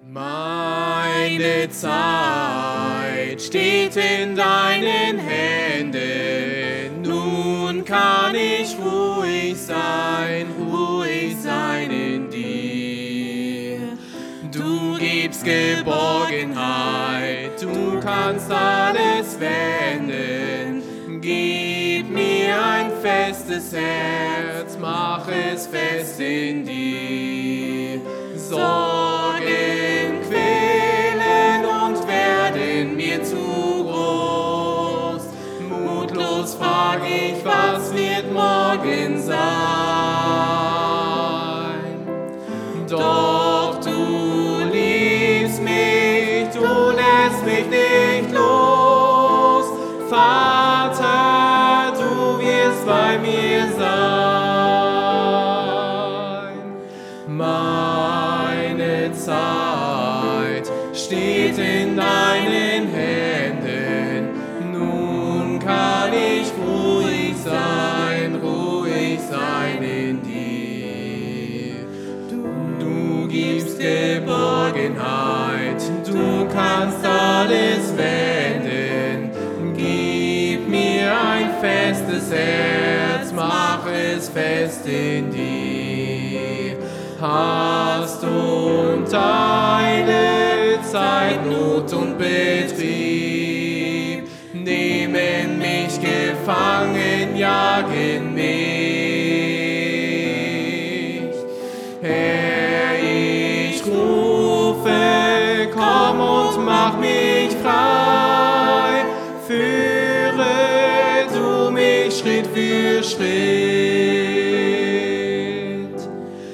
Meine Zeit steht in deinen Händen, nun kann ich ruhig sein in dir. Du gibst Geborgenheit, du kannst alles wenden. Gib mir ein festes Herz, mach es fest in dir. Sorgen quälen und werden mir zu groß. Mutlos frag ich, was wird morgen sein? Doch du liebst mich, du lässt mich nicht los. Vater, du wirst bei mir sein. Meine Zeit steht in deinen Händen, nun kann ich ruhig sein in dir. Du gibst Geborgenheit, du kannst alles wenden. Gib mir ein festes Herz, mach es fest in dir. Hast und deine Zeit, Not und Betrieb, nehmen mich gefangen, jagen mich. Herr, ich rufe, komm und mach mich frei, führe du mich Schritt für Schritt.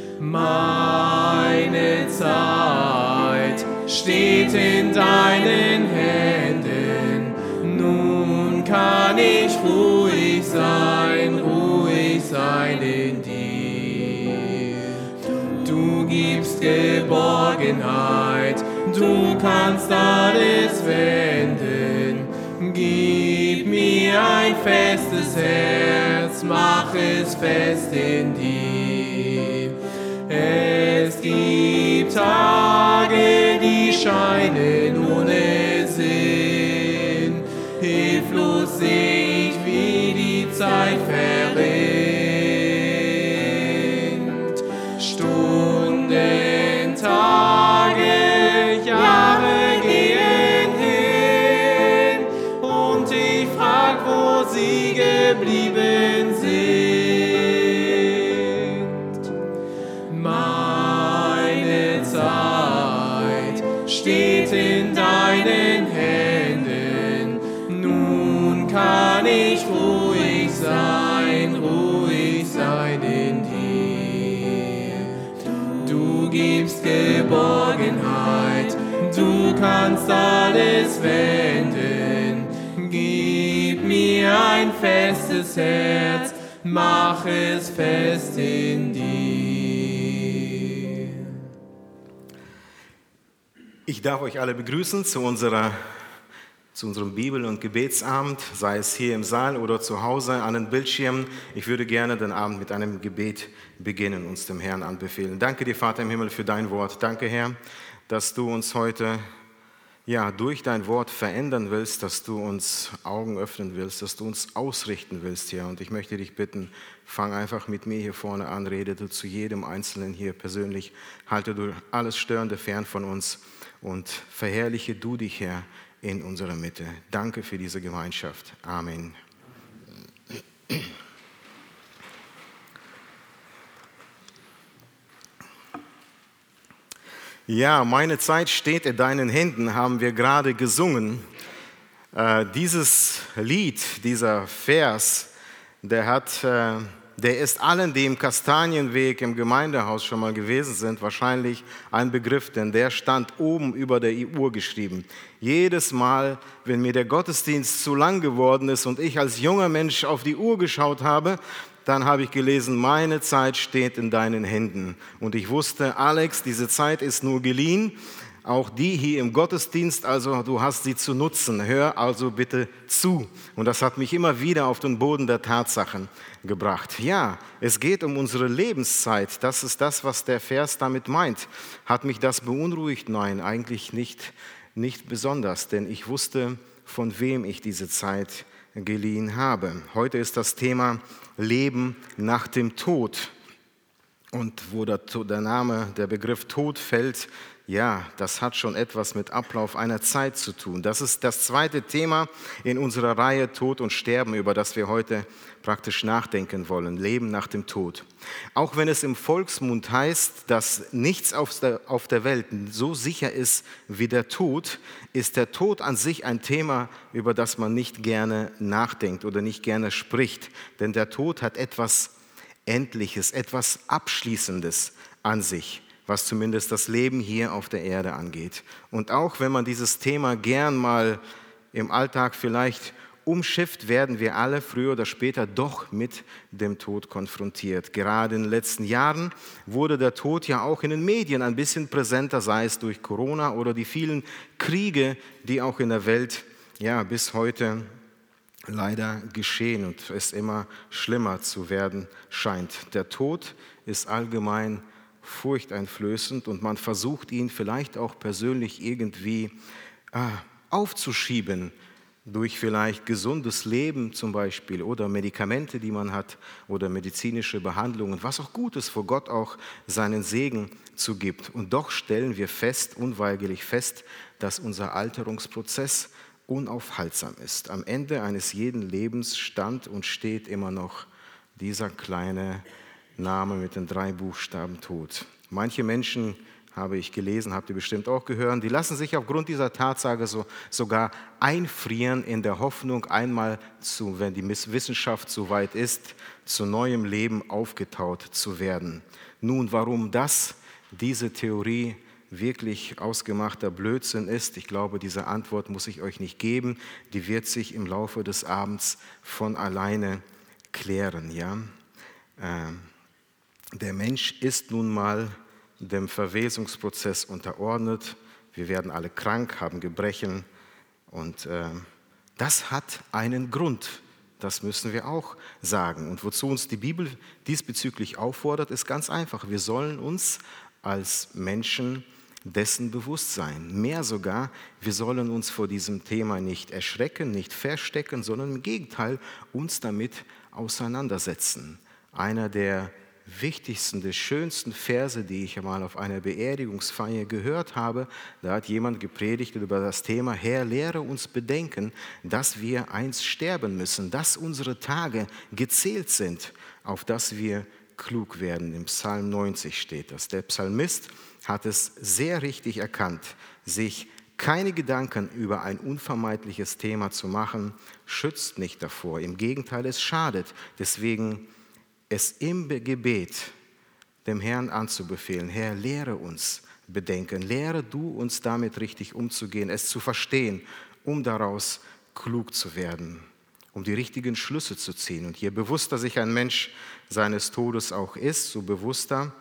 Meine Zeit steht in deinen Händen, nun kann ich ruhig sein in dir. Du gibst Geborgenheit, du kannst alles wenden. Gib mir ein festes Herz, mach es fest in dir. Es gibt Tage, die scheinen ohne Sinn. Hilflos seh ich, wie die Zeit verrinnt. Stunden, Tage, Jahre gehen hin und ich frag, wo sie geblieben sind. Meine Zeit steht in deinen Händen, nun kann ich ruhig sein in dir. Du gibst Geborgenheit, du kannst alles wenden. Gib mir ein festes Herz, mach es fest in dir. Ich darf euch alle begrüßen zu unserem Bibel- und Gebetsabend, sei es hier im Saal oder zu Hause an den Bildschirmen. Ich würde gerne den Abend mit einem Gebet beginnen, uns dem Herrn anbefehlen. Danke dir, Vater im Himmel, für dein Wort. Danke, Herr, dass du uns heute durch dein Wort verändern willst, dass du uns Augen öffnen willst, dass du uns ausrichten willst, Herr. Und ich möchte dich bitten, fang einfach mit mir hier vorne an, rede du zu jedem Einzelnen hier persönlich, halte du alles Störende fern von uns und verherrliche du dich, Herr, in unserer Mitte. Danke für diese Gemeinschaft. Amen. Ja, meine Zeit steht in deinen Händen, haben wir gerade gesungen. Dieses Lied, dieser Vers, der ist allen, die im Kastanienweg im Gemeindehaus schon mal gewesen sind, wahrscheinlich ein Begriff, denn der stand oben über der Uhr geschrieben. Jedes Mal, wenn mir der Gottesdienst zu lang geworden ist und ich als junger Mensch auf die Uhr geschaut habe, dann habe ich gelesen, meine Zeit steht in deinen Händen. Und ich wusste, Alex, diese Zeit ist nur geliehen, auch die hier im Gottesdienst, also du hast sie zu nutzen. Hör also bitte zu. Und das hat mich immer wieder auf den Boden der Tatsachen gebracht. Ja, es geht um unsere Lebenszeit. Das ist das, was der Vers damit meint. Hat mich das beunruhigt? Nein, eigentlich nicht besonders, denn ich wusste, von wem ich diese Zeit geliehen habe. Heute ist das Thema Leben nach dem Tod. Und wo der Begriff Tod fällt, ja, das hat schon etwas mit Ablauf einer Zeit zu tun. Das ist das zweite Thema in unserer Reihe Tod und Sterben, über das wir heute praktisch nachdenken wollen. Leben nach dem Tod. Auch wenn es im Volksmund heißt, dass nichts auf der Welt so sicher ist wie der Tod, ist der Tod an sich ein Thema, über das man nicht gerne nachdenkt oder nicht gerne spricht. Denn der Tod hat etwas Endliches, etwas Abschließendes an sich, was zumindest das Leben hier auf der Erde angeht. Und auch wenn man dieses Thema gern mal im Alltag vielleicht umschifft, werden wir alle früher oder später doch mit dem Tod konfrontiert. Gerade in den letzten Jahren wurde der Tod ja auch in den Medien ein bisschen präsenter, sei es durch Corona oder die vielen Kriege, die auch in der Welt bis heute leider geschehen und es immer schlimmer zu werden scheint. Der Tod ist allgemein furchteinflößend und man versucht ihn vielleicht auch persönlich irgendwie aufzuschieben durch vielleicht gesundes Leben zum Beispiel oder Medikamente, die man hat oder medizinische Behandlungen, was auch gut ist, wo Gott auch seinen Segen zugibt. Und doch stellen wir unweigerlich fest, dass unser Alterungsprozess unaufhaltsam ist. Am Ende eines jeden Lebens stand und steht immer noch dieser kleine Name mit den 3 Buchstaben Tod. Manche Menschen, habe ich gelesen, habt ihr bestimmt auch gehört, die lassen sich aufgrund dieser Tatsache sogar einfrieren in der Hoffnung, einmal, wenn die Wissenschaft so weit ist, zu neuem Leben aufgetaut zu werden. Nun, warum diese Theorie wirklich ausgemachter Blödsinn ist, ich glaube, diese Antwort muss ich euch nicht geben, die wird sich im Laufe des Abends von alleine klären. Ja? Der Mensch ist nun mal dem Verwesungsprozess unterordnet. Wir werden alle krank, haben Gebrechen und das hat einen Grund. Das müssen wir auch sagen. Und wozu uns die Bibel diesbezüglich auffordert, ist ganz einfach. Wir sollen uns als Menschen dessen bewusst sein. Mehr sogar, wir sollen uns vor diesem Thema nicht erschrecken, nicht verstecken, sondern im Gegenteil uns damit auseinandersetzen. Einer der wichtigsten, der schönsten Verse, die ich einmal auf einer Beerdigungsfeier gehört habe, da hat jemand gepredigt über das Thema: Herr, lehre uns bedenken, dass wir einst sterben müssen, dass unsere Tage gezählt sind, auf dass wir klug werden. Im Psalm 90 steht das. Der Psalmist hat es sehr richtig erkannt, sich keine Gedanken über ein unvermeidliches Thema zu machen, schützt nicht davor. Im Gegenteil, es schadet. Deswegen es im Gebet dem Herrn anzubefehlen: Herr, lehre uns bedenken, lehre du uns damit richtig umzugehen, es zu verstehen, um daraus klug zu werden, um die richtigen Schlüsse zu ziehen. Und je bewusster sich ein Mensch seines Todes auch ist, so bewusster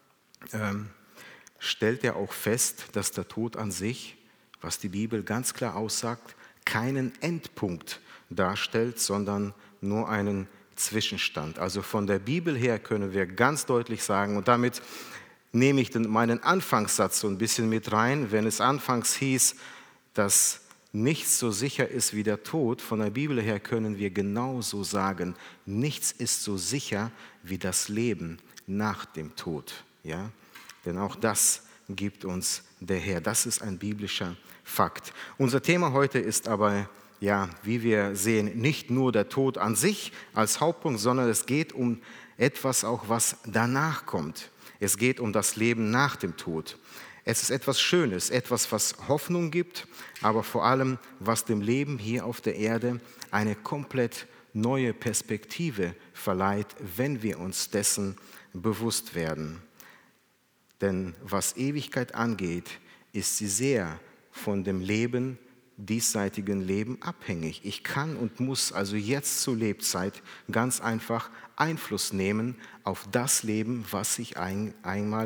stellt er auch fest, dass der Tod an sich, was die Bibel ganz klar aussagt, keinen Endpunkt darstellt, sondern nur einen Zwischenstand. Also von der Bibel her können wir ganz deutlich sagen, und damit nehme ich meinen Anfangssatz so ein bisschen mit rein, wenn es anfangs hieß, dass nichts so sicher ist wie der Tod, von der Bibel her können wir genauso sagen, nichts ist so sicher wie das Leben nach dem Tod. Ja? Denn auch das gibt uns der Herr. Das ist ein biblischer Fakt. Unser Thema heute ist aber, wie wir sehen, nicht nur der Tod an sich als Hauptpunkt, sondern es geht um etwas auch, was danach kommt. Es geht um das Leben nach dem Tod. Es ist etwas Schönes, etwas, was Hoffnung gibt, aber vor allem, was dem Leben hier auf der Erde eine komplett neue Perspektive verleiht, wenn wir uns dessen bewusst werden. Denn was Ewigkeit angeht, ist sie sehr von dem diesseitigen Leben abhängig. Ich kann und muss also jetzt zur Lebzeit ganz einfach Einfluss nehmen auf das Leben, was ich einmal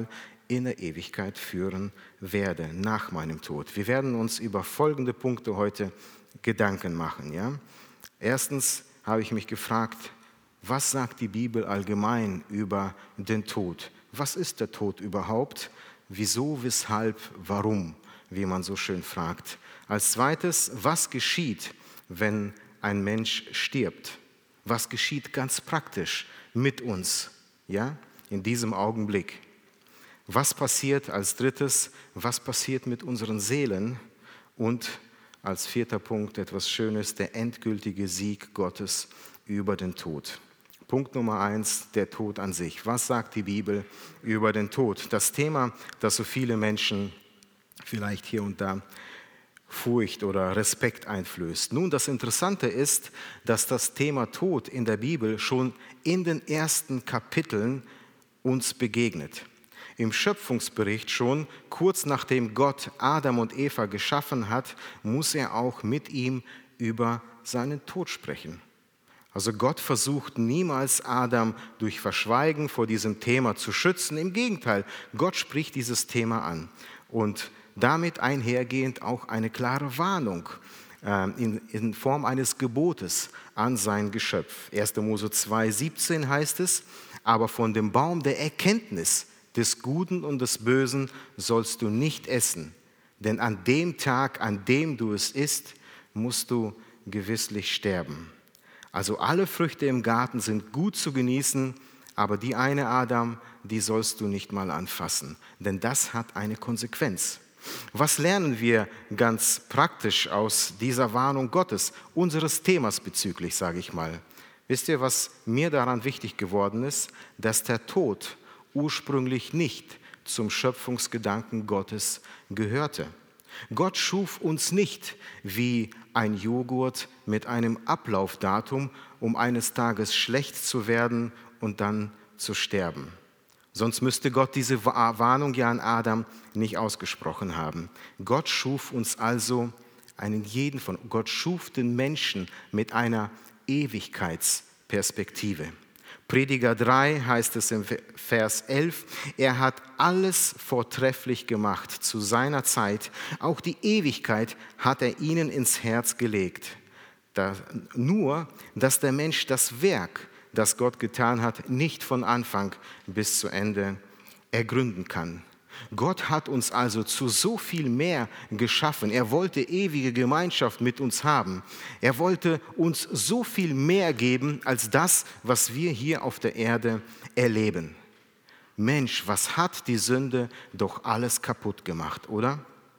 in der Ewigkeit führen werde, nach meinem Tod. Wir werden uns über folgende Punkte heute Gedanken machen. Ja? Erstens habe ich mich gefragt, was sagt die Bibel allgemein über den Tod? Was ist der Tod überhaupt? Wieso, weshalb, warum, wie man so schön fragt. Als zweites, was geschieht, wenn ein Mensch stirbt? Was geschieht ganz praktisch mit uns, ja, in diesem Augenblick? Was passiert als drittes? Was passiert mit unseren Seelen? Und als vierter Punkt etwas Schönes, der endgültige Sieg Gottes über den Tod. Punkt Nummer 1, der Tod an sich. Was sagt die Bibel über den Tod? Das Thema, das so viele Menschen vielleicht hier und da Furcht oder Respekt einflößt. Nun, das Interessante ist, dass das Thema Tod in der Bibel schon in den ersten Kapiteln uns begegnet. Im Schöpfungsbericht schon, kurz nachdem Gott Adam und Eva geschaffen hat, muss er auch mit ihm über seinen Tod sprechen. Also Gott versucht niemals Adam durch Verschweigen vor diesem Thema zu schützen. Im Gegenteil, Gott spricht dieses Thema an und damit einhergehend auch eine klare Warnung in Form eines Gebotes an sein Geschöpf. 1. Mose 2,17 heißt es, aber von dem Baum der Erkenntnis des Guten und des Bösen sollst du nicht essen, denn an dem Tag, an dem du es isst, musst du gewisslich sterben. Also alle Früchte im Garten sind gut zu genießen, aber die eine, Adam, die sollst du nicht mal anfassen, denn das hat eine Konsequenz. Was lernen wir ganz praktisch aus dieser Warnung Gottes, unseres Themas bezüglich, sage ich mal? Wisst ihr, was mir daran wichtig geworden ist? Dass der Tod ursprünglich nicht zum Schöpfungsgedanken Gottes gehörte. Gott schuf uns nicht wie ein Joghurt mit einem Ablaufdatum, um eines Tages schlecht zu werden und dann zu sterben. Sonst müsste Gott diese Warnung ja an Adam nicht ausgesprochen haben. Gott schuf uns also Gott schuf den Menschen mit einer Ewigkeitsperspektive. Prediger 3 heißt es im Vers 11, er hat alles vortrefflich gemacht zu seiner Zeit, auch die Ewigkeit hat er ihnen ins Herz gelegt. Nur, dass der Mensch das Werk, das Gott getan hat, nicht von Anfang bis zu Ende ergründen kann. Gott hat uns also zu so viel mehr geschaffen. Er wollte ewige Gemeinschaft mit uns haben. Er wollte uns so viel mehr geben als das, was wir hier auf der Erde erleben. Mensch, was hat die Sünde doch alles kaputt gemacht, oder?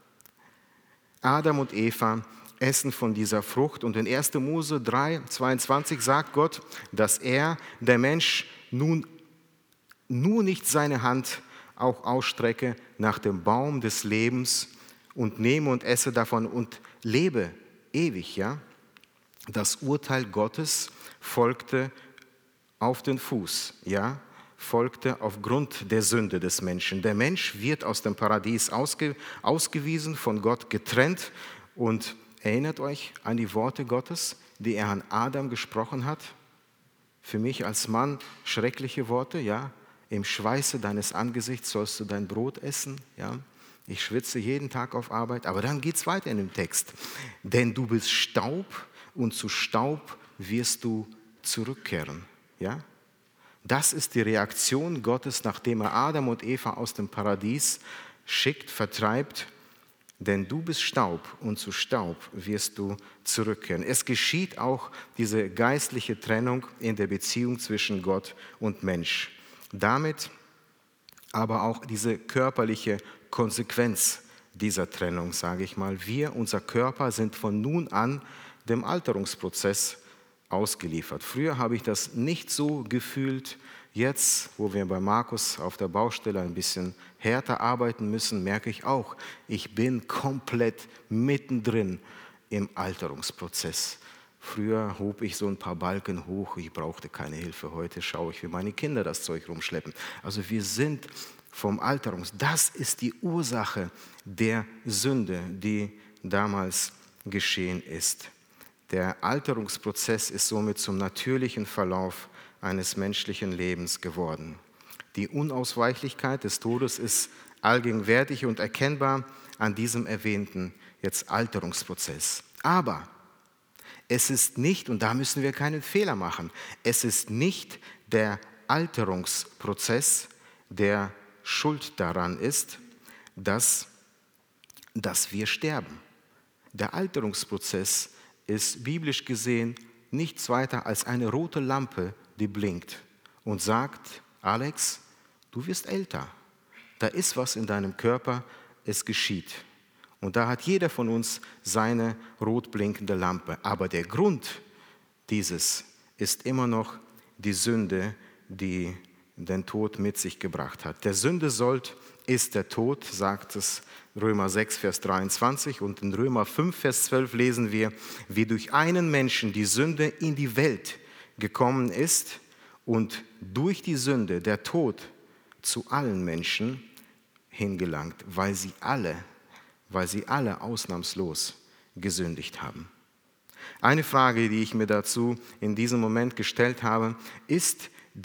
Adam und Eva essen von dieser Frucht und in 1. Mose 3,22 sagt Gott, dass der Mensch nun nicht seine Hand auch ausstrecke nach dem Baum des Lebens und nehme und esse davon und lebe ewig. Ja? Das Urteil Gottes folgte auf den Fuß, ja? Folgte aufgrund der Sünde des Menschen. Der Mensch wird aus dem Paradies ausgewiesen, von Gott getrennt und erinnert euch an die Worte Gottes, die er an Adam gesprochen hat? Für mich als Mann schreckliche Worte, ja? Im Schweiße deines Angesichts sollst du dein Brot essen. Ja? Ich schwitze jeden Tag auf Arbeit. Aber dann geht es weiter in dem Text. Denn du bist Staub und zu Staub wirst du zurückkehren. Ja? Das ist die Reaktion Gottes, nachdem er Adam und Eva aus dem Paradies schickt, vertreibt. Denn du bist Staub und zu Staub wirst du zurückkehren. Es geschieht auch diese geistliche Trennung in der Beziehung zwischen Gott und Mensch. Damit aber auch diese körperliche Konsequenz dieser Trennung, sage ich mal. Unser Körper sind von nun an dem Alterungsprozess ausgeliefert. Früher habe ich das nicht so gefühlt. Jetzt, wo wir bei Markus auf der Baustelle ein bisschen härter arbeiten müssen, merke ich auch, ich bin komplett mittendrin im Alterungsprozess. Früher hob ich so ein paar Balken hoch, ich brauchte keine Hilfe. Heute schaue ich, wie meine Kinder das Zeug rumschleppen. Also wir sind vom das ist die Ursache der Sünde, die damals geschehen ist. Der Alterungsprozess ist somit zum natürlichen Verlauf eines menschlichen Lebens geworden. Die Unausweichlichkeit des Todes ist allgegenwärtig und erkennbar an diesem erwähnten jetzt Alterungsprozess. Aber es ist nicht, und da müssen wir keinen Fehler machen, es ist nicht der Alterungsprozess, der schuld daran ist, dass wir sterben. Der Alterungsprozess ist biblisch gesehen nichts weiter als eine rote Lampe, die blinkt und sagt, Alex, du wirst älter. Da ist was in deinem Körper, es geschieht. Und da hat jeder von uns seine rot blinkende Lampe. Aber der Grund dieses ist immer noch die Sünde, die den Tod mit sich gebracht hat. Der Sünde Sold ist der Tod, sagt es Römer 6, Vers 23. Und in Römer 5, Vers 12 lesen wir, wie durch einen Menschen die Sünde in die Welt gekommen ist und durch die Sünde der Tod zu allen Menschen hingelangt, weil sie alle ausnahmslos gesündigt haben. Eine Frage, die ich mir dazu in diesem Moment gestellt habe, ist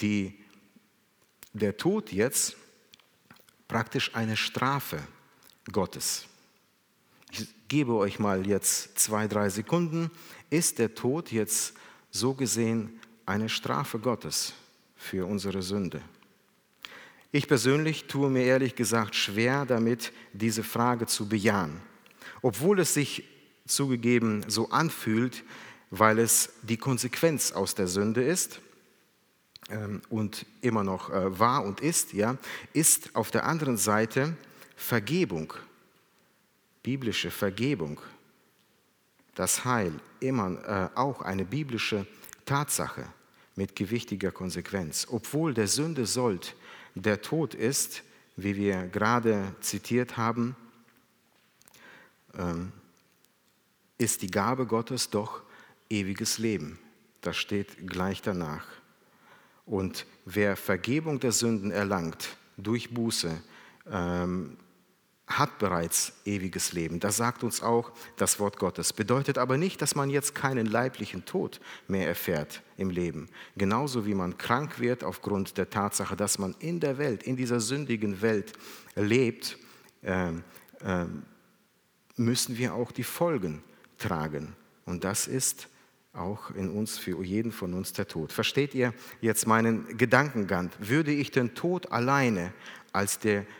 der Tod jetzt praktisch eine Strafe Gottes? Ich gebe euch mal jetzt 2-3 Sekunden. Ist der Tod jetzt so gesehen eine Strafe Gottes für unsere Sünde? Ich persönlich tue mir ehrlich gesagt schwer damit, diese Frage zu bejahen. Obwohl es sich zugegeben so anfühlt, weil es die Konsequenz aus der Sünde ist und immer noch war und ist, ja, ist auf der anderen Seite Vergebung, biblische Vergebung, das Heil, immer auch eine biblische Tatsache mit gewichtiger Konsequenz. Obwohl der Sünde Sold der Tod ist, wie wir gerade zitiert haben, ist die Gabe Gottes doch ewiges Leben. Das steht gleich danach. Und wer Vergebung der Sünden erlangt durch Buße, hat bereits ewiges Leben. Das sagt uns auch das Wort Gottes. Bedeutet aber nicht, dass man jetzt keinen leiblichen Tod mehr erfährt im Leben. Genauso wie man krank wird aufgrund der Tatsache, dass man in der Welt, in dieser sündigen Welt lebt, müssen wir auch die Folgen tragen. Und das ist auch in uns, für jeden von uns der Tod. Versteht ihr jetzt meinen Gedankengang? Würde ich den Tod alleine als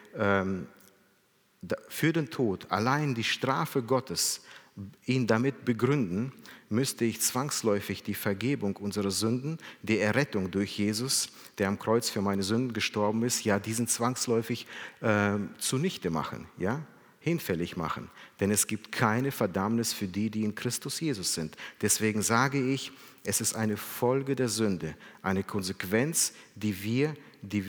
für den Tod allein die Strafe Gottes ihn damit begründen, müsste ich zwangsläufig die Vergebung unserer Sünden, die Errettung durch Jesus, der am Kreuz für meine Sünden gestorben ist, ja, diesen zwangsläufig zunichte machen, ja, hinfällig machen. Denn es gibt keine Verdammnis für die, die in Christus Jesus sind. Deswegen sage ich, es ist eine Folge der Sünde, eine Konsequenz, die wir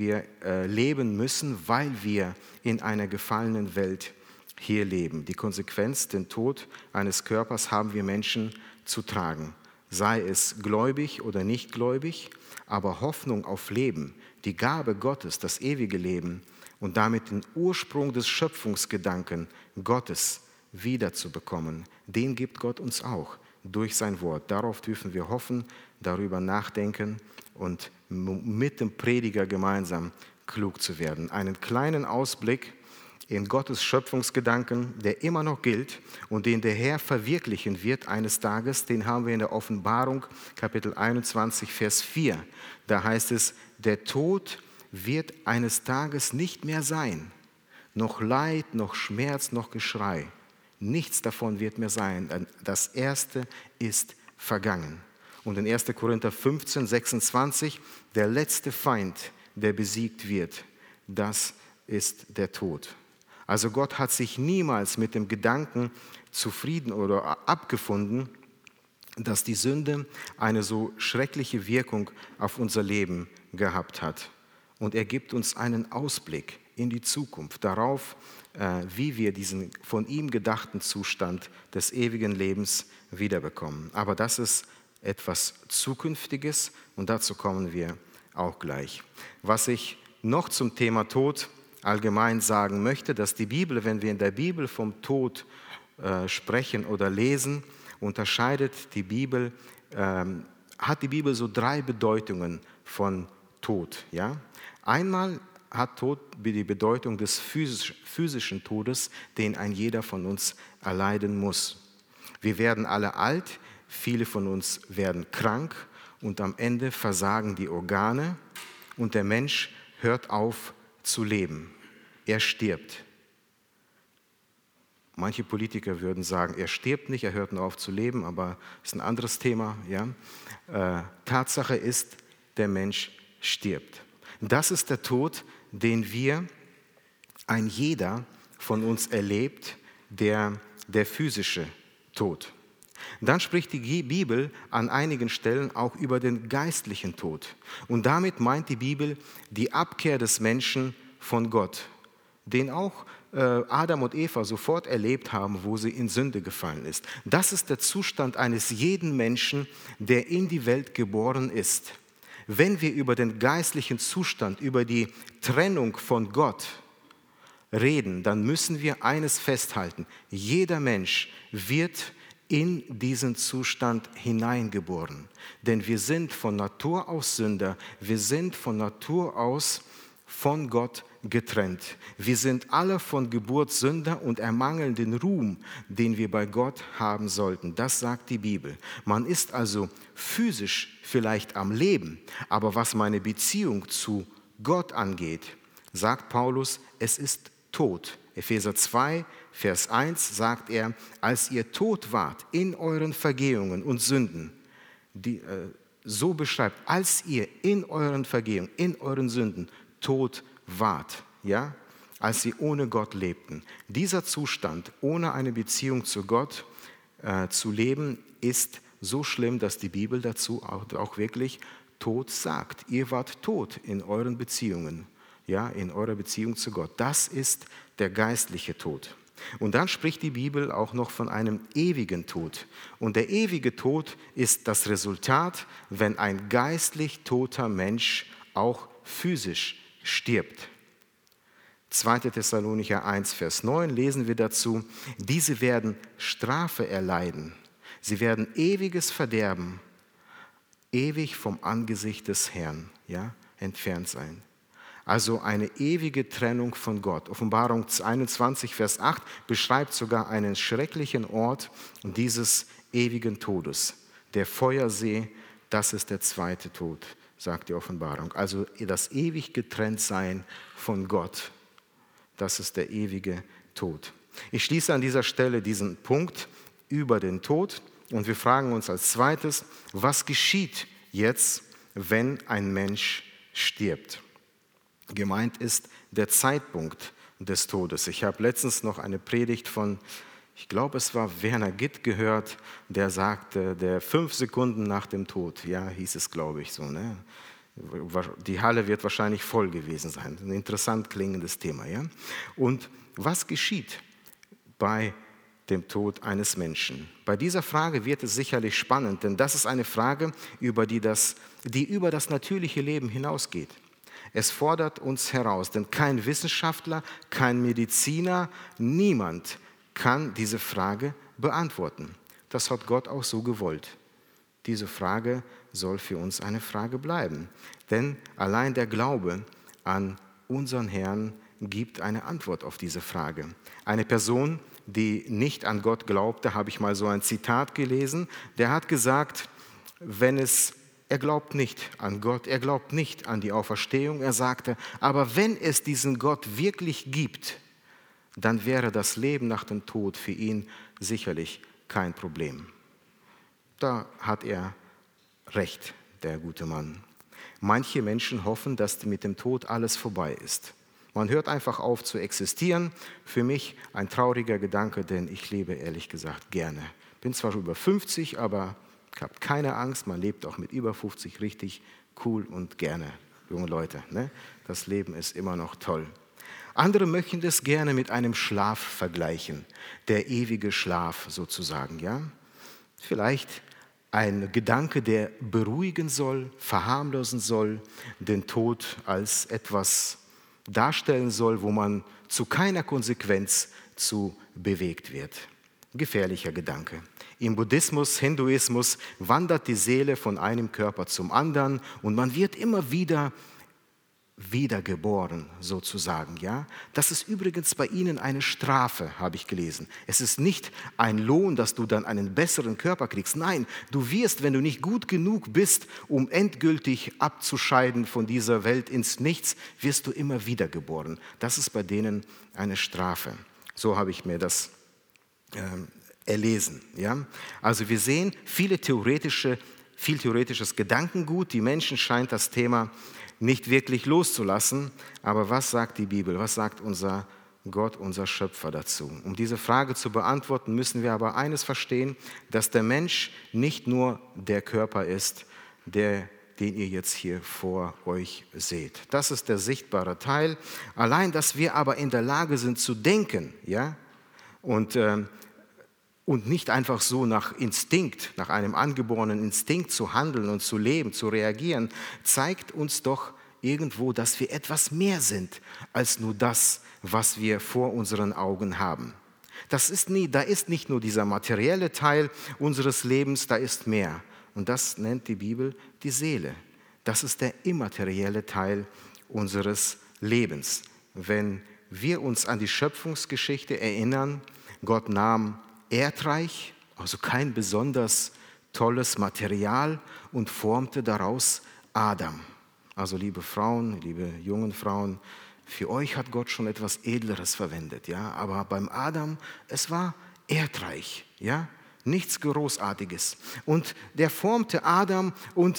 leben müssen, weil wir in einer gefallenen Welt hier leben. Die Konsequenz, den Tod eines Körpers haben wir Menschen zu tragen, sei es gläubig oder nicht gläubig, aber Hoffnung auf Leben, die Gabe Gottes, das ewige Leben und damit den Ursprung des Schöpfungsgedanken Gottes wiederzubekommen, den gibt Gott uns auch durch sein Wort. Darauf dürfen wir hoffen, darüber nachdenken und mit dem Prediger gemeinsam klug zu werden. Einen kleinen Ausblick in Gottes Schöpfungsgedanken, der immer noch gilt und den der Herr verwirklichen wird eines Tages, den haben wir in der Offenbarung, Kapitel 21, Vers 4. Da heißt es, der Tod wird eines Tages nicht mehr sein, noch Leid, noch Schmerz, noch Geschrei. Nichts davon wird mehr sein. Das Erste ist vergangen. Und in 1. Korinther 15, 26, der letzte Feind, der besiegt wird, das ist der Tod. Also Gott hat sich niemals mit dem Gedanken zufrieden oder abgefunden, dass die Sünde eine so schreckliche Wirkung auf unser Leben gehabt hat. Und er gibt uns einen Ausblick in die Zukunft, darauf, wie wir diesen von ihm gedachten Zustand des ewigen Lebens wiederbekommen. Aber das ist etwas Zukünftiges und dazu kommen wir auch gleich. Was ich noch zum Thema Tod allgemein sagen möchte, dass die Bibel, wenn wir in der Bibel vom Tod sprechen oder lesen, hat die Bibel so 3 Bedeutungen von Tod. Ja? Einmal hat Tod die Bedeutung des physischen Todes, den ein jeder von uns erleiden muss. Wir werden alle alt, viele von uns werden krank und am Ende versagen die Organe und der Mensch hört auf zu leben. Er stirbt. Manche Politiker würden sagen, er stirbt nicht, er hört nur auf zu leben, aber das ist ein anderes Thema. Ja? Tatsache ist, der Mensch stirbt. Das ist der Tod, den ein jeder von uns erlebt, der physische Tod. Dann spricht die Bibel an einigen Stellen auch über den geistlichen Tod. Und damit meint die Bibel die Abkehr des Menschen von Gott, den auch Adam und Eva sofort erlebt haben, wo sie in Sünde gefallen ist. Das ist der Zustand eines jeden Menschen, der in die Welt geboren ist. Wenn wir über den geistlichen Zustand, über die Trennung von Gott reden, dann müssen wir eines festhalten. Jeder Mensch wird in diesen Zustand hineingeboren. Denn wir sind von Natur aus Sünder, wir sind von Natur aus von Gott getrennt. Wir sind alle von Geburt Sünder und ermangeln den Ruhm, den wir bei Gott haben sollten. Das sagt die Bibel. Man ist also physisch vielleicht am Leben, aber was meine Beziehung zu Gott angeht, sagt Paulus, es ist tot. Epheser 2, Vers 1 sagt er, als ihr tot wart in euren Vergehungen und Sünden, so beschreibt, als ihr in euren Vergehungen, in euren Sünden tot wart, ja, als sie ohne Gott lebten. Dieser Zustand, ohne eine Beziehung zu Gott zu leben, ist so schlimm, dass die Bibel dazu auch wirklich tot sagt. Ihr wart tot in euren Beziehungen, ja, in eurer Beziehung zu Gott. Das ist der geistliche Tod. Und dann spricht die Bibel auch noch von einem ewigen Tod. Und der ewige Tod ist das Resultat, wenn ein geistlich toter Mensch auch physisch stirbt. 2. Thessalonicher 1, Vers 9 lesen wir dazu, diese werden Strafe erleiden. Sie werden ewiges Verderben, ewig vom Angesicht des Herrn, ja, entfernt sein. Also eine ewige Trennung von Gott. Offenbarung 21, Vers 8 beschreibt sogar einen schrecklichen Ort dieses ewigen Todes. Der Feuersee, das ist der zweite Tod, sagt die Offenbarung. Also das ewig Getrenntsein von Gott, das ist der ewige Tod. Ich schließe an dieser Stelle diesen Punkt über den Tod und wir fragen uns als zweites, was geschieht jetzt, wenn ein Mensch stirbt? Gemeint ist der Zeitpunkt des Todes. Ich habe letztens noch eine Predigt von, ich glaube es war Werner Gitt gehört, der sagte, der 5 Sekunden nach dem Tod, ja, hieß es glaube ich so, ne? Die Halle wird wahrscheinlich voll gewesen sein. Ein interessant klingendes Thema, ja? Und was geschieht bei dem Tod eines Menschen? Bei dieser Frage wird es sicherlich spannend, denn das ist eine Frage, die über das natürliche Leben hinausgeht. Es fordert uns heraus, denn kein Wissenschaftler, kein Mediziner, niemand kann diese Frage beantworten. Das hat Gott auch so gewollt. Diese Frage soll für uns eine Frage bleiben. Denn allein der Glaube an unseren Herrn gibt eine Antwort auf diese Frage. Eine Person, die nicht an Gott glaubte, habe ich mal so ein Zitat gelesen, der hat gesagt, er glaubt nicht an Gott, er glaubt nicht an die Auferstehung. Er sagte, aber wenn es diesen Gott wirklich gibt, dann wäre das Leben nach dem Tod für ihn sicherlich kein Problem. Da hat er recht, der gute Mann. Manche Menschen hoffen, dass mit dem Tod alles vorbei ist. Man hört einfach auf zu existieren. Für mich ein trauriger Gedanke, denn ich lebe ehrlich gesagt gerne. Bin zwar über 50, aber ich habe keine Angst, man lebt auch mit über 50 richtig cool und gerne, junge Leute. Ne? Das Leben ist immer noch toll. Andere möchten das gerne mit einem Schlaf vergleichen, der ewige Schlaf sozusagen. Ja? Vielleicht ein Gedanke, der beruhigen soll, verharmlosen soll, den Tod als etwas darstellen soll, wo man zu keiner Konsequenz zu bewegt wird. Gefährlicher Gedanke. Im Buddhismus, Hinduismus wandert die Seele von einem Körper zum anderen und man wird immer wieder wiedergeboren sozusagen, ja. Das ist übrigens bei ihnen eine Strafe, habe ich gelesen. Es ist nicht ein Lohn, dass du dann einen besseren Körper kriegst. Nein, du wirst, wenn du nicht gut genug bist, um endgültig abzuscheiden von dieser Welt ins Nichts, wirst du immer wiedergeboren. Das ist bei denen eine Strafe. So habe ich mir das erlesen, ja. Also wir sehen viel theoretisches Gedankengut. Die Menschen scheint das Thema nicht wirklich loszulassen. Aber was sagt die Bibel? Was sagt unser Gott, unser Schöpfer dazu? Um diese Frage zu beantworten, müssen wir aber eines verstehen, dass der Mensch nicht nur der Körper ist, den ihr jetzt hier vor euch seht. Das ist der sichtbare Teil. Allein, dass wir aber in der Lage sind zu denken, ja, und nicht einfach so nach Instinkt, nach einem angeborenen Instinkt zu handeln und zu leben, zu reagieren, zeigt uns doch irgendwo, dass wir etwas mehr sind als nur das, was wir vor unseren Augen haben. Da ist nicht nur dieser materielle Teil unseres Lebens, da ist mehr. Und das nennt die Bibel die Seele. Das ist der immaterielle Teil unseres Lebens. Wenn wir uns an die Schöpfungsgeschichte erinnern, Gott nahm Erdreich, also kein besonders tolles Material, und formte daraus Adam. Also liebe Frauen, liebe jungen Frauen, für euch hat Gott schon etwas Edleres verwendet, ja. Aber beim Adam, es war Erdreich, ja, nichts Großartiges. Und der formte Adam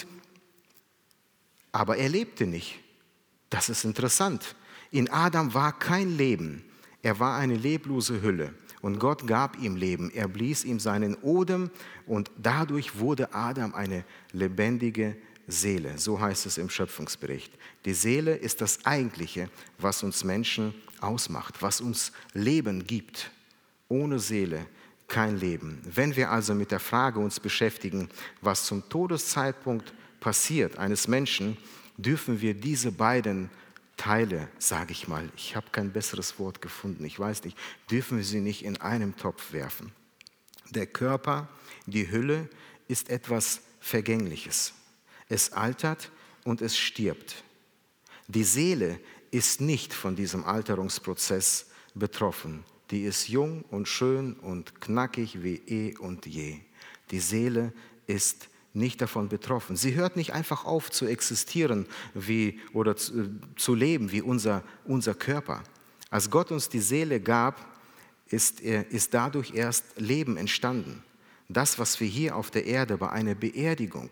aber er lebte nicht. Das ist interessant. In Adam war kein Leben. Er war eine leblose Hülle. Und Gott gab ihm Leben. Er blies ihm seinen Odem und dadurch wurde Adam eine lebendige Seele. So heißt es im Schöpfungsbericht. Die Seele ist das Eigentliche, was uns Menschen ausmacht, was uns Leben gibt. Ohne Seele kein Leben. Wenn wir also mit der Frage uns beschäftigen, was zum Todeszeitpunkt passiert eines Menschen, dürfen wir diese beiden Teile, sage ich mal, ich habe kein besseres Wort gefunden, ich weiß nicht, dürfen wir sie nicht in einem Topf werfen. Der Körper, die Hülle, ist etwas Vergängliches. Es altert und es stirbt. Die Seele ist nicht von diesem Alterungsprozess betroffen. Die ist jung und schön und knackig wie eh und je. Die Seele ist nicht davon betroffen. Sie hört nicht einfach auf zu existieren oder zu leben wie unser Körper. Als Gott uns die Seele gab, ist dadurch erst Leben entstanden. Das, was wir hier auf der Erde bei einer Beerdigung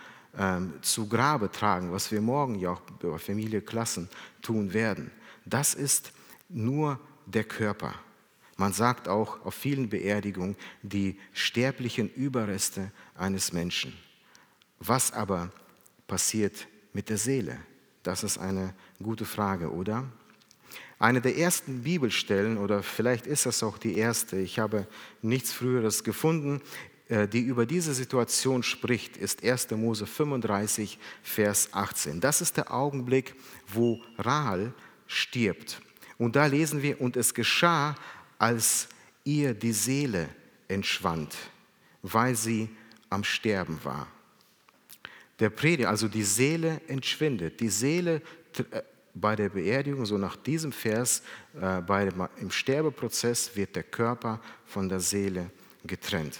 zu Grabe tragen, was wir morgen ja auch bei Familie Klassen tun werden, das ist nur der Körper. Man sagt auch auf vielen Beerdigungen die sterblichen Überreste eines Menschen. Was aber passiert mit der Seele? Das ist eine gute Frage, oder? Eine der ersten Bibelstellen, oder vielleicht ist das auch die erste, ich habe nichts Früheres gefunden, die über diese Situation spricht, ist 1. Mose 35, Vers 18. Das ist der Augenblick, wo Rahel stirbt. Und da lesen wir, und es geschah, als ihr die Seele entschwand, weil sie am Sterben war. Der Prediger, also die Seele entschwindet. Die Seele bei der Beerdigung, so nach diesem Vers, im Sterbeprozess wird der Körper von der Seele getrennt.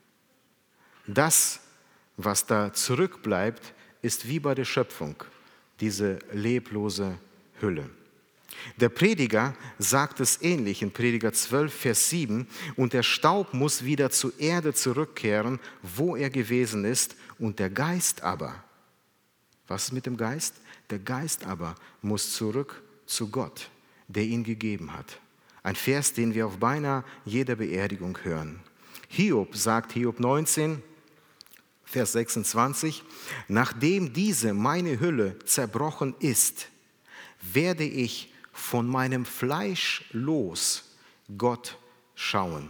Das, was da zurückbleibt, ist wie bei der Schöpfung, diese leblose Hülle. Der Prediger sagt es ähnlich in Prediger 12, Vers 7, und der Staub muss wieder zur Erde zurückkehren, wo er gewesen ist, und der Geist aber, was ist mit dem Geist? Der Geist aber muss zurück zu Gott, der ihn gegeben hat. Ein Vers, den wir auf beinahe jeder Beerdigung hören. Hiob sagt, Hiob 19, Vers 26, nachdem diese meine Hülle zerbrochen ist, werde ich von meinem Fleisch los Gott schauen.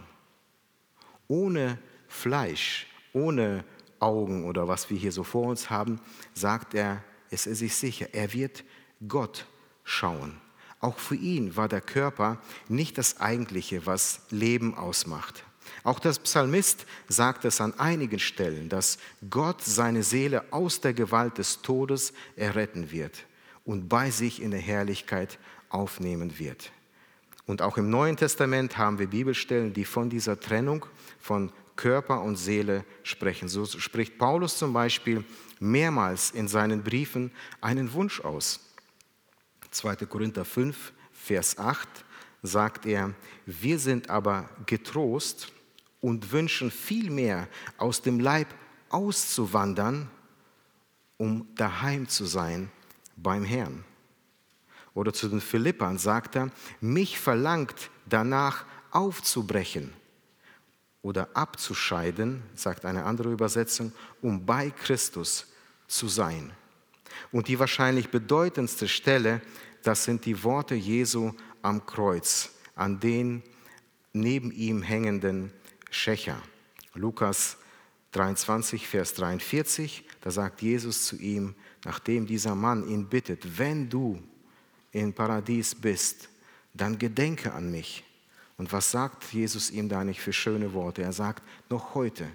Ohne Fleisch, ohne Augen oder was wir hier so vor uns haben, sagt er, ist er sich sicher, er wird Gott schauen. Auch für ihn war der Körper nicht das Eigentliche, was Leben ausmacht. Auch der Psalmist sagt es an einigen Stellen, dass Gott seine Seele aus der Gewalt des Todes erretten wird. und bei sich in der Herrlichkeit aufnehmen wird. Und auch im Neuen Testament haben wir Bibelstellen, die von dieser Trennung von Körper und Seele sprechen. So spricht Paulus zum Beispiel mehrmals in seinen Briefen einen Wunsch aus. 2. Korinther 5, Vers 8 sagt er, wir sind aber getrost und wünschen vielmehr aus dem Leib auszuwandern, um daheim zu sein beim Herrn. Oder zu den Philippern sagt er, mich verlangt danach aufzubrechen oder abzuscheiden, sagt eine andere Übersetzung, um bei Christus zu sein. Und die wahrscheinlich bedeutendste Stelle, das sind die Worte Jesu am Kreuz, an den neben ihm hängenden Schächer. Lukas 23, Vers 43, da sagt Jesus zu ihm, nachdem dieser Mann ihn bittet, wenn du im Paradies bist, dann gedenke an mich. Und was sagt Jesus ihm da nicht für schöne Worte? Er sagt, noch heute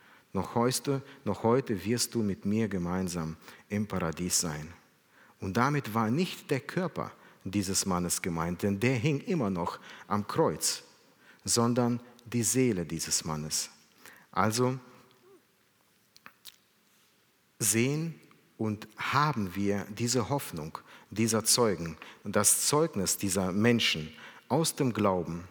wirst du mit mir gemeinsam im Paradies sein. Und damit war nicht der Körper dieses Mannes gemeint, denn der hing immer noch am Kreuz, sondern die Seele dieses Mannes. Also sehen und haben wir diese Hoffnung dieser Zeugen und das Zeugnis dieser Menschen aus dem Glauben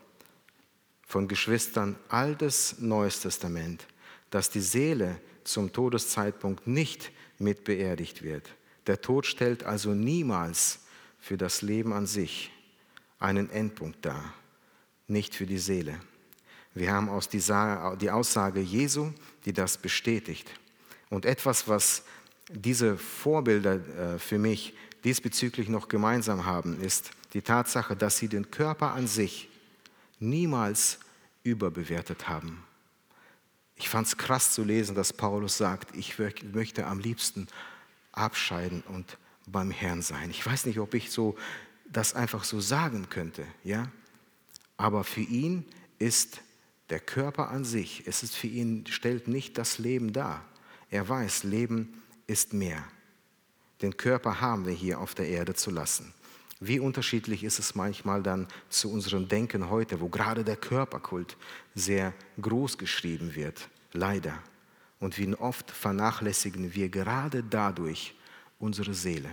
von Geschwistern Altes, Neues Testament, dass die Seele zum Todeszeitpunkt nicht mit beerdigt wird. Der Tod stellt also niemals für das Leben an sich einen Endpunkt dar, nicht für die Seele. Wir haben die Aussage Jesu, die das bestätigt. Und etwas, was diese Vorbilder für mich diesbezüglich noch gemeinsam haben, ist die Tatsache, dass sie den Körper an sich niemals überbewertet haben. Ich fand es krass zu lesen, dass Paulus sagt, ich möchte am liebsten abscheiden und beim Herrn sein. Ich weiß nicht, ob ich das einfach so sagen könnte, ja? Aber für ihn ist der Körper an sich, stellt nicht das Leben dar. Er weiß, Leben ist mehr. Den Körper haben wir hier auf der Erde zu lassen. Wie unterschiedlich ist es manchmal dann zu unserem Denken heute, wo gerade der Körperkult sehr groß geschrieben wird, leider. Und wie oft vernachlässigen wir gerade dadurch unsere Seele.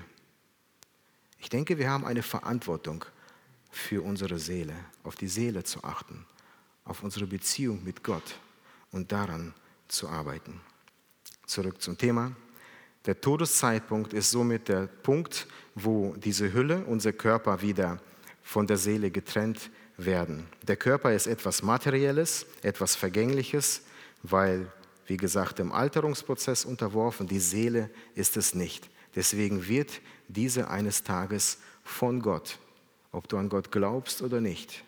Ich denke, wir haben eine Verantwortung für unsere Seele, auf die Seele zu achten, auf unsere Beziehung mit Gott und daran zu arbeiten. Zurück zum Thema. Der Todeszeitpunkt ist somit der Punkt, wo diese Hülle, unser Körper, wieder von der Seele getrennt werden. Der Körper ist etwas Materielles, etwas Vergängliches, weil, wie gesagt, dem Alterungsprozess unterworfen, die Seele ist es nicht. Deswegen wird diese eines Tages von Gott, ob du an Gott glaubst oder nicht,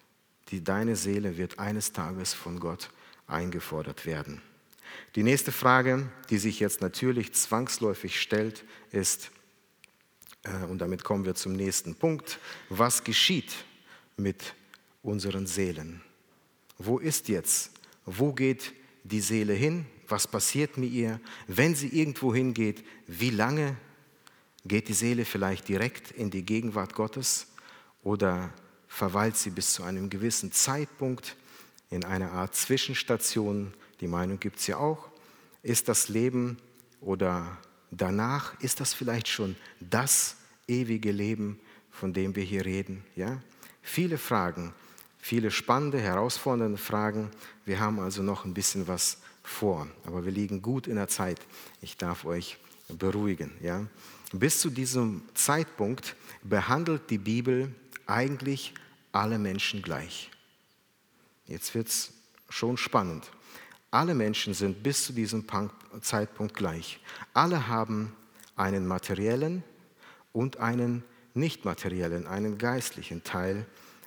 deine Seele wird eines Tages von Gott eingefordert werden. Die nächste Frage, die sich jetzt natürlich zwangsläufig stellt, ist, und damit kommen wir zum nächsten Punkt, was geschieht mit unseren Seelen? Wo geht die Seele hin? Was passiert mit ihr? Wenn sie irgendwo hingeht, wie lange geht die Seele vielleicht direkt in die Gegenwart Gottes oder verweilt sie bis zu einem gewissen Zeitpunkt in einer Art Zwischenstation? Die Meinung gibt es ja auch. Ist das Leben oder danach, ist das vielleicht schon das ewige Leben, von dem wir hier reden? Ja? Viele Fragen, viele spannende, herausfordernde Fragen. Wir haben also noch ein bisschen was vor, aber wir liegen gut in der Zeit. Ich darf euch beruhigen. Ja? Bis zu diesem Zeitpunkt behandelt die Bibel eigentlich alle Menschen gleich. Jetzt wird es schon spannend. Alle Menschen sind bis zu diesem Zeitpunkt gleich. Alle haben einen materiellen und einen nicht materiellen, einen geistlichen Teil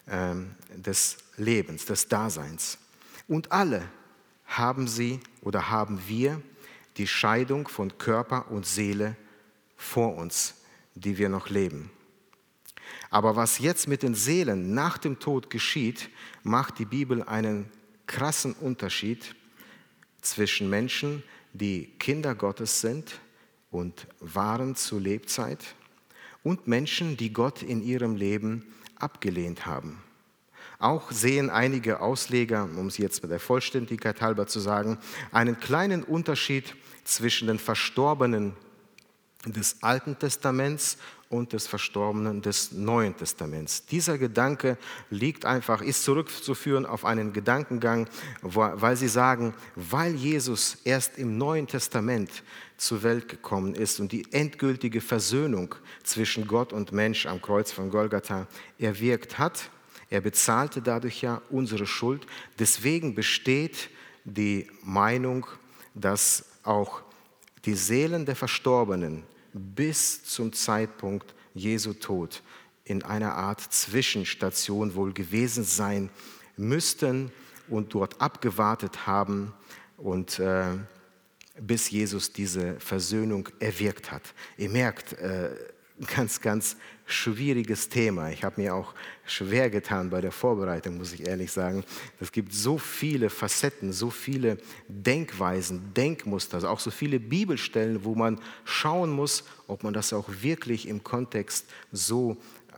des Lebens, des Daseins. Und alle haben wir die Scheidung von Körper und Seele vor uns, die wir noch leben. Aber was jetzt mit den Seelen nach dem Tod geschieht, macht die Bibel einen krassen Unterschied zwischen Menschen, die Kinder Gottes sind und waren zur Lebzeit, und Menschen, die Gott in ihrem Leben abgelehnt haben. Auch sehen einige Ausleger, um es jetzt mit der Vollständigkeit halber zu sagen, einen kleinen Unterschied zwischen den Verstorbenen des Alten Testaments und des Verstorbenen des Neuen Testaments. Dieser Gedanke ist zurückzuführen auf einen Gedankengang, weil sie sagen, weil Jesus erst im Neuen Testament zur Welt gekommen ist und die endgültige Versöhnung zwischen Gott und Mensch am Kreuz von Golgatha erwirkt hat. Er bezahlte dadurch ja unsere Schuld. Deswegen besteht die Meinung, dass auch die Seelen der Verstorbenen bis zum Zeitpunkt Jesu Tod in einer Art Zwischenstation wohl gewesen sein müssten und dort abgewartet haben und bis Jesus diese Versöhnung erwirkt hat. Ihr merkt, ganz, ganz schwieriges Thema. Ich habe mir auch schwer getan bei der Vorbereitung, muss ich ehrlich sagen. Es gibt so viele Facetten, so viele Denkweisen, Denkmuster, also auch so viele Bibelstellen, wo man schauen muss, ob man das auch wirklich im Kontext so,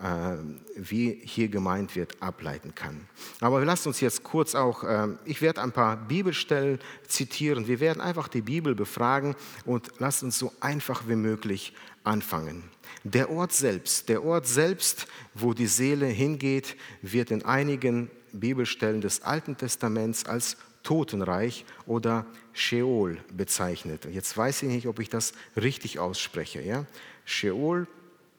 wie hier gemeint wird, ableiten kann. Aber lasst uns jetzt kurz auch, ich werde ein paar Bibelstellen zitieren. Wir werden einfach die Bibel befragen und lasst uns so einfach wie möglich anfangen. Der Ort selbst, wo die Seele hingeht, wird in einigen Bibelstellen des Alten Testaments als Totenreich oder Sheol bezeichnet. Jetzt weiß ich nicht, ob ich das richtig ausspreche. Ja? Sheol,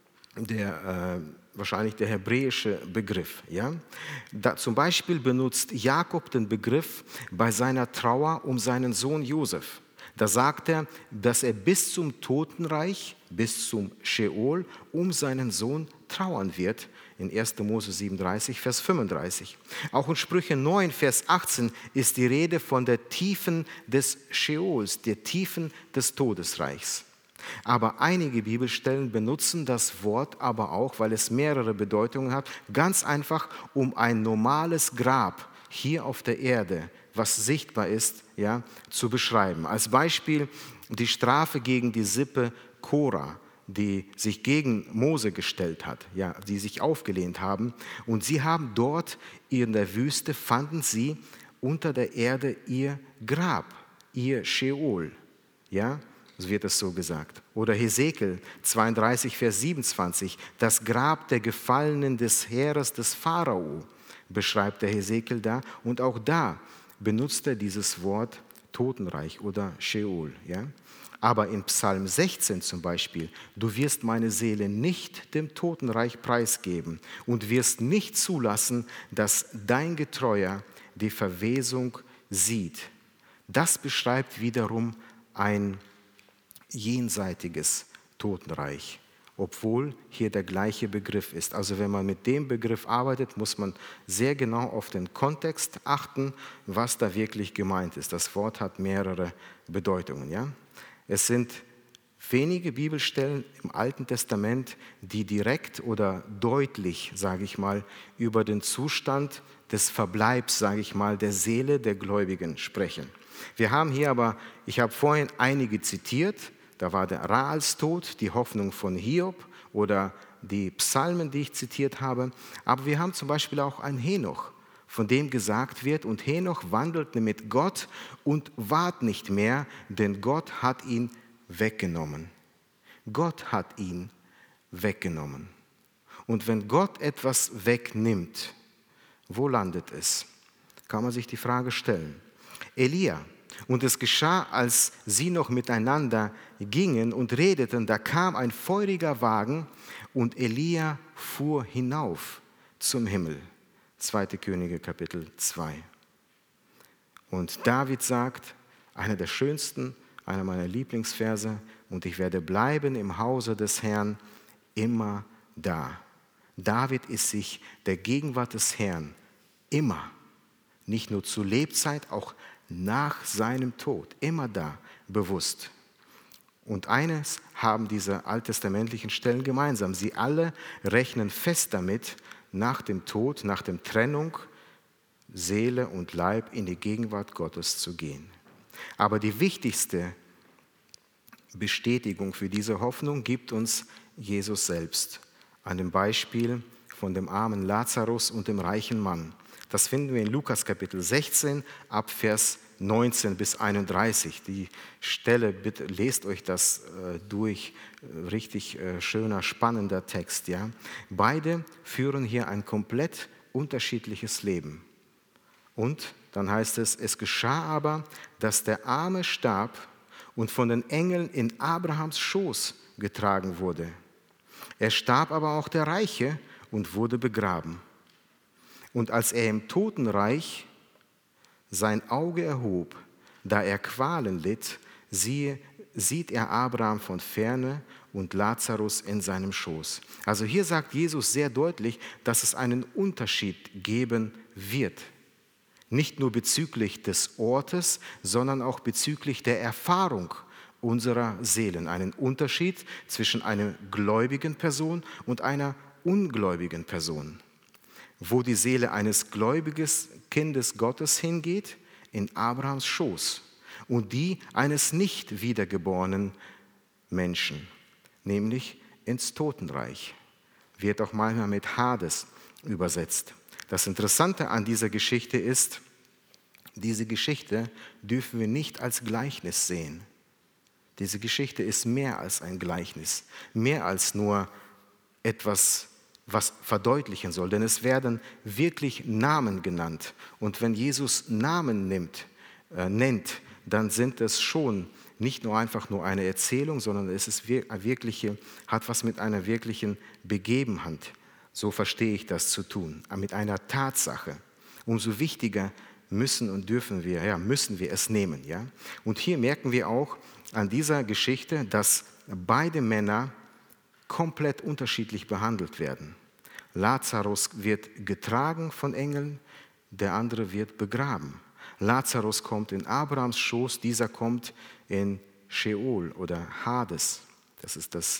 wahrscheinlich der hebräische Begriff. Ja? Zum Beispiel benutzt Jakob den Begriff bei seiner Trauer um seinen Sohn Josef. Da sagt er, dass er bis zum Totenreich, bis zum Sheol, um seinen Sohn trauern wird. In 1. Mose 37, Vers 35. Auch in Sprüche 9, Vers 18 ist die Rede von der Tiefen des Sheols, der Tiefen des Todesreichs. Aber einige Bibelstellen benutzen das Wort aber auch, weil es mehrere Bedeutungen hat, ganz einfach, um ein normales Grab hier auf der Erde, was sichtbar ist, ja, zu beschreiben. Als Beispiel die Strafe gegen die Sippe Korah, die sich gegen Mose gestellt hat, ja, die sich aufgelehnt haben. Und sie haben dort in der Wüste, fanden sie unter der Erde ihr Grab, ihr Sheol. Ja, so wird es so gesagt. Oder Hesekiel 32, Vers 27, das Grab der Gefallenen des Heeres des Pharao, beschreibt der Hesekiel da. Und auch da benutzt er dieses Wort Totenreich oder Sheol. Ja? Aber in Psalm 16 zum Beispiel, du wirst meine Seele nicht dem Totenreich preisgeben und wirst nicht zulassen, dass dein Getreuer die Verwesung sieht. Das beschreibt wiederum ein jenseitiges Totenreich, obwohl hier der gleiche Begriff ist. Also wenn man mit dem Begriff arbeitet, muss man sehr genau auf den Kontext achten, was da wirklich gemeint ist. Das Wort hat mehrere Bedeutungen. Ja? Es sind wenige Bibelstellen im Alten Testament, die direkt oder deutlich, sage ich mal, über den Zustand des Verbleibs, sage ich mal, der Seele der Gläubigen sprechen. Wir haben hier aber, ich habe vorhin einige zitiert, da war der Raals Tod, die Hoffnung von Hiob oder die Psalmen, die ich zitiert habe. Aber wir haben zum Beispiel auch einen Henoch, von dem gesagt wird, und Henoch wandelte mit Gott und ward nicht mehr, denn Gott hat ihn weggenommen. Gott hat ihn weggenommen. Und wenn Gott etwas wegnimmt, wo landet es? Kann man sich die Frage stellen. Elia. Und es geschah, als sie noch miteinander gingen und redeten, da kam ein feuriger Wagen und Elia fuhr hinauf zum Himmel. 2. Könige, Kapitel 2. Und David sagt, einer der schönsten, einer meiner Lieblingsverse, und ich werde bleiben im Hause des Herrn immer da. David ist sich der Gegenwart des Herrn immer, nicht nur zu Lebzeit, auch nach seinem Tod, immer da, bewusst. Und eines haben diese alttestamentlichen Stellen gemeinsam. Sie alle rechnen fest damit, nach dem Tod, nach der Trennung, Seele und Leib in die Gegenwart Gottes zu gehen. Aber die wichtigste Bestätigung für diese Hoffnung gibt uns Jesus selbst an dem Beispiel von dem armen Lazarus und dem reichen Mann. Das finden wir in Lukas Kapitel 16 ab Vers 19 bis 31. Die Stelle, bitte lest euch das durch, richtig schöner, spannender Text. Ja? Beide führen hier ein komplett unterschiedliches Leben. Und dann heißt es, es geschah aber, dass der Arme starb und von den Engeln in Abrahams Schoß getragen wurde. Er starb aber auch der Reiche und wurde begraben. Und als er im Totenreich sein Auge erhob, da er Qualen litt, siehe, sieht er Abraham von ferne und Lazarus in seinem Schoß. Also hier sagt Jesus sehr deutlich, dass es einen Unterschied geben wird. Nicht nur bezüglich des Ortes, sondern auch bezüglich der Erfahrung unserer Seelen. Einen Unterschied zwischen einer gläubigen Person und einer ungläubigen Person. Wo die Seele eines gläubigen Kindes Gottes hingeht, in Abrahams Schoß. Und die eines nicht wiedergeborenen Menschen, nämlich ins Totenreich. Wird auch manchmal mit Hades übersetzt. Das Interessante an dieser Geschichte ist, diese Geschichte dürfen wir nicht als Gleichnis sehen. Diese Geschichte ist mehr als ein Gleichnis, mehr als nur etwas, was verdeutlichen soll. Denn es werden wirklich Namen genannt. Und wenn Jesus Namen nennt, dann sind es schon nicht nur einfach nur eine Erzählung, sondern es ist hat was mit einer wirklichen Begebenheit. So verstehe ich das zu tun, mit einer Tatsache. Umso wichtiger müssen wir es nehmen. Ja? Und hier merken wir auch an dieser Geschichte, dass beide Männer komplett unterschiedlich behandelt werden. Lazarus wird getragen von Engeln, der andere wird begraben. Lazarus kommt in Abrahams Schoß, dieser kommt in Sheol oder Hades. Das ist das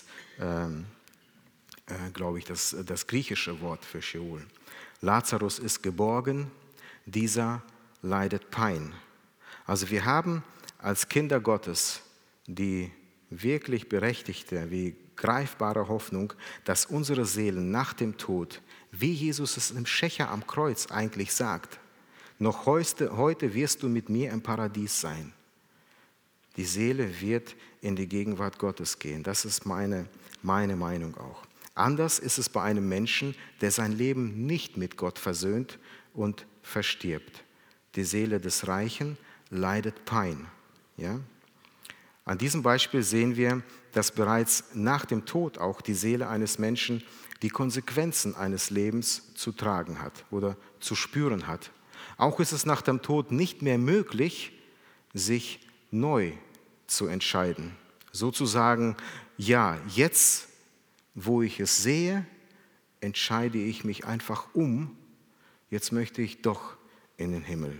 griechische Wort für Sheol. Lazarus ist geborgen, dieser leidet Pein. Also wir haben als Kinder Gottes die wirklich berechtigte, wie greifbare Hoffnung, dass unsere Seelen nach dem Tod, wie Jesus es im Schächer am Kreuz eigentlich sagt, noch heute wirst du mit mir im Paradies sein. Die Seele wird in die Gegenwart Gottes gehen. Das ist meine Meinung auch. Anders ist es bei einem Menschen, der sein Leben nicht mit Gott versöhnt und verstirbt. Die Seele des Reichen leidet Pein. Ja? An diesem Beispiel sehen wir, dass bereits nach dem Tod auch die Seele eines Menschen die Konsequenzen eines Lebens zu tragen hat oder zu spüren hat. Auch ist es nach dem Tod nicht mehr möglich, sich neu zu entscheiden. Sozusagen, ja, jetzt, wo ich es sehe, entscheide ich mich einfach um. Jetzt möchte ich doch in den Himmel.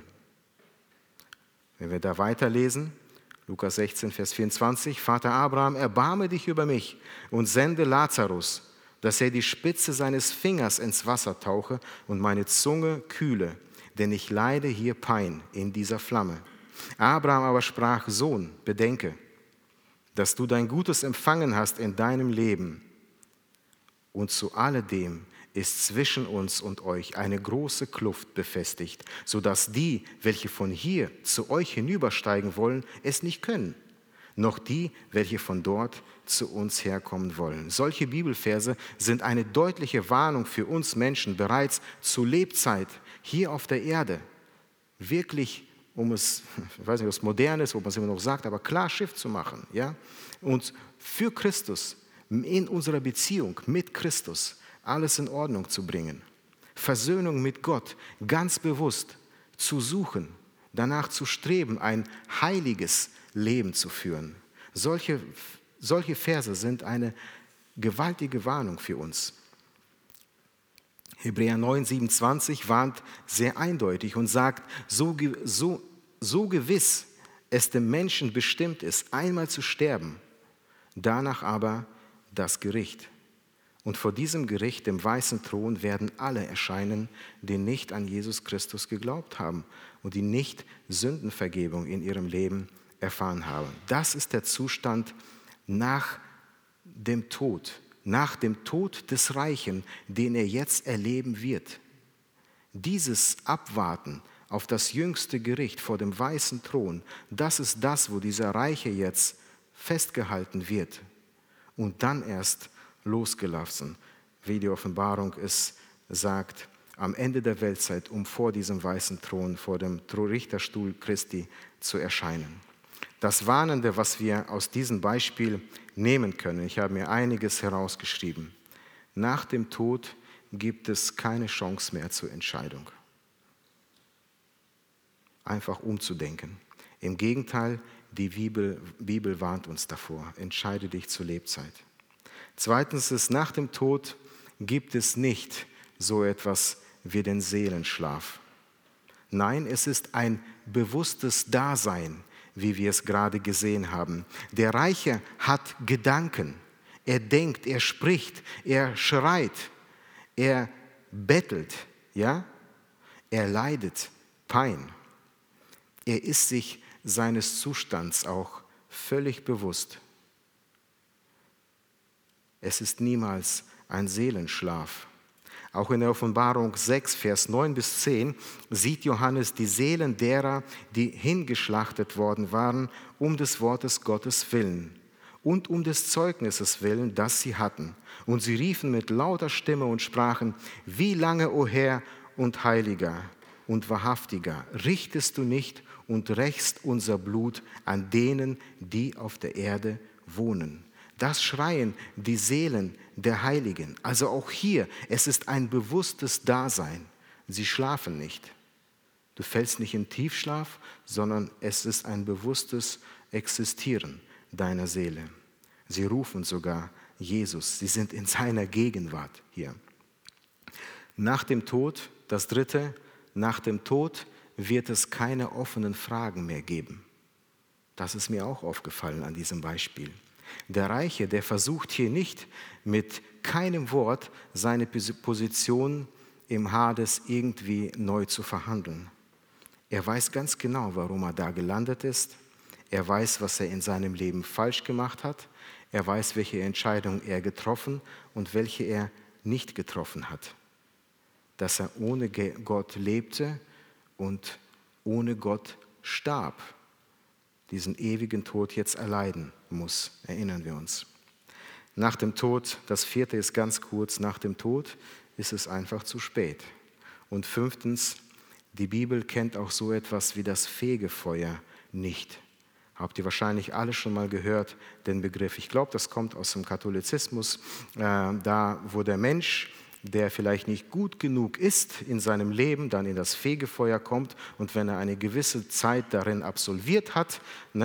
Wenn wir da weiterlesen, Lukas 16, Vers 24, Vater Abraham, erbarme dich über mich und sende Lazarus, dass er die Spitze seines Fingers ins Wasser tauche und meine Zunge kühle, denn ich leide hier Pein in dieser Flamme. Abraham aber sprach, Sohn, bedenke, dass du dein Gutes empfangen hast in deinem Leben und zu alledem ist zwischen uns und euch eine große Kluft befestigt, sodass die, welche von hier zu euch hinübersteigen wollen, es nicht können, noch die, welche von dort zu uns herkommen wollen. Solche Bibelverse sind eine deutliche Warnung für uns Menschen bereits zur Lebzeit hier auf der Erde. Wirklich, ich weiß nicht, was modern ist, ob man es immer noch sagt, aber klar Schiff zu machen. Ja? Und für Christus, in unserer Beziehung mit Christus, alles in Ordnung zu bringen. Versöhnung mit Gott ganz bewusst zu suchen, danach zu streben, ein heiliges Leben zu führen. Solche Verse sind eine gewaltige Warnung für uns. Hebräer 9, 27 warnt sehr eindeutig und sagt, so gewiss es dem Menschen bestimmt ist, einmal zu sterben, danach aber das Gericht. Und vor diesem Gericht, dem weißen Thron, werden alle erscheinen, die nicht an Jesus Christus geglaubt haben und die nicht Sündenvergebung in ihrem Leben erfahren haben. Das ist der Zustand nach dem Tod, nach dem Tod des Reichen, den er jetzt erleben wird. Dieses Abwarten auf das jüngste Gericht vor dem weißen Thron, das ist das, wo dieser Reiche jetzt festgehalten wird und dann erst losgelassen, wie die Offenbarung es sagt, am Ende der Weltzeit, um vor diesem weißen Thron, vor dem Richterstuhl Christi zu erscheinen. Das Warnende, was wir aus diesem Beispiel nehmen können, ich habe mir einiges herausgeschrieben. Nach dem Tod gibt es keine Chance mehr zur Entscheidung. Einfach umzudenken. Im Gegenteil, die Bibel warnt uns davor. Entscheide dich zur Lebzeit. Zweitens ist, nach dem Tod gibt es nicht so etwas wie den Seelenschlaf. Nein, es ist ein bewusstes Dasein, wie wir es gerade gesehen haben. Der Reiche hat Gedanken. Er denkt, er spricht, er schreit, er bettelt, ja? Er leidet Pein. Er ist sich seines Zustands auch völlig bewusst. Es ist niemals ein Seelenschlaf. Auch in der Offenbarung 6, Vers 9 bis 10 sieht Johannes die Seelen derer, die hingeschlachtet worden waren, um des Wortes Gottes willen und um des Zeugnisses willen, das sie hatten. Und sie riefen mit lauter Stimme und sprachen: Wie lange, o Herr und Heiliger und Wahrhaftiger, richtest du nicht und rächst unser Blut an denen, die auf der Erde wohnen? Das schreien die Seelen der Heiligen. Also auch hier, es ist ein bewusstes Dasein. Sie schlafen nicht. Du fällst nicht in Tiefschlaf, sondern es ist ein bewusstes Existieren deiner Seele. Sie rufen sogar Jesus. Sie sind in seiner Gegenwart hier. Nach dem Tod, das Dritte, nach dem Tod wird es keine offenen Fragen mehr geben. Das ist mir auch aufgefallen an diesem Beispiel. Der Reiche, der versucht hier nicht mit keinem Wort seine Position im Hades irgendwie neu zu verhandeln. Er weiß ganz genau, warum er da gelandet ist. Er weiß, was er in seinem Leben falsch gemacht hat. Er weiß, welche Entscheidung er getroffen und welche er nicht getroffen hat. Dass er ohne Gott lebte und ohne Gott starb. Diesen ewigen Tod jetzt erleiden muss, erinnern wir uns. Nach dem Tod, das vierte ist ganz kurz, nach dem Tod ist es einfach zu spät. Und fünftens, die Bibel kennt auch so etwas wie das Fegefeuer nicht. Habt ihr wahrscheinlich alle schon mal gehört, den Begriff. Ich glaube, das kommt aus dem Katholizismus, da wo der Mensch, der vielleicht nicht gut genug ist in seinem Leben, dann in das Fegefeuer kommt und wenn er eine gewisse Zeit darin absolviert hat,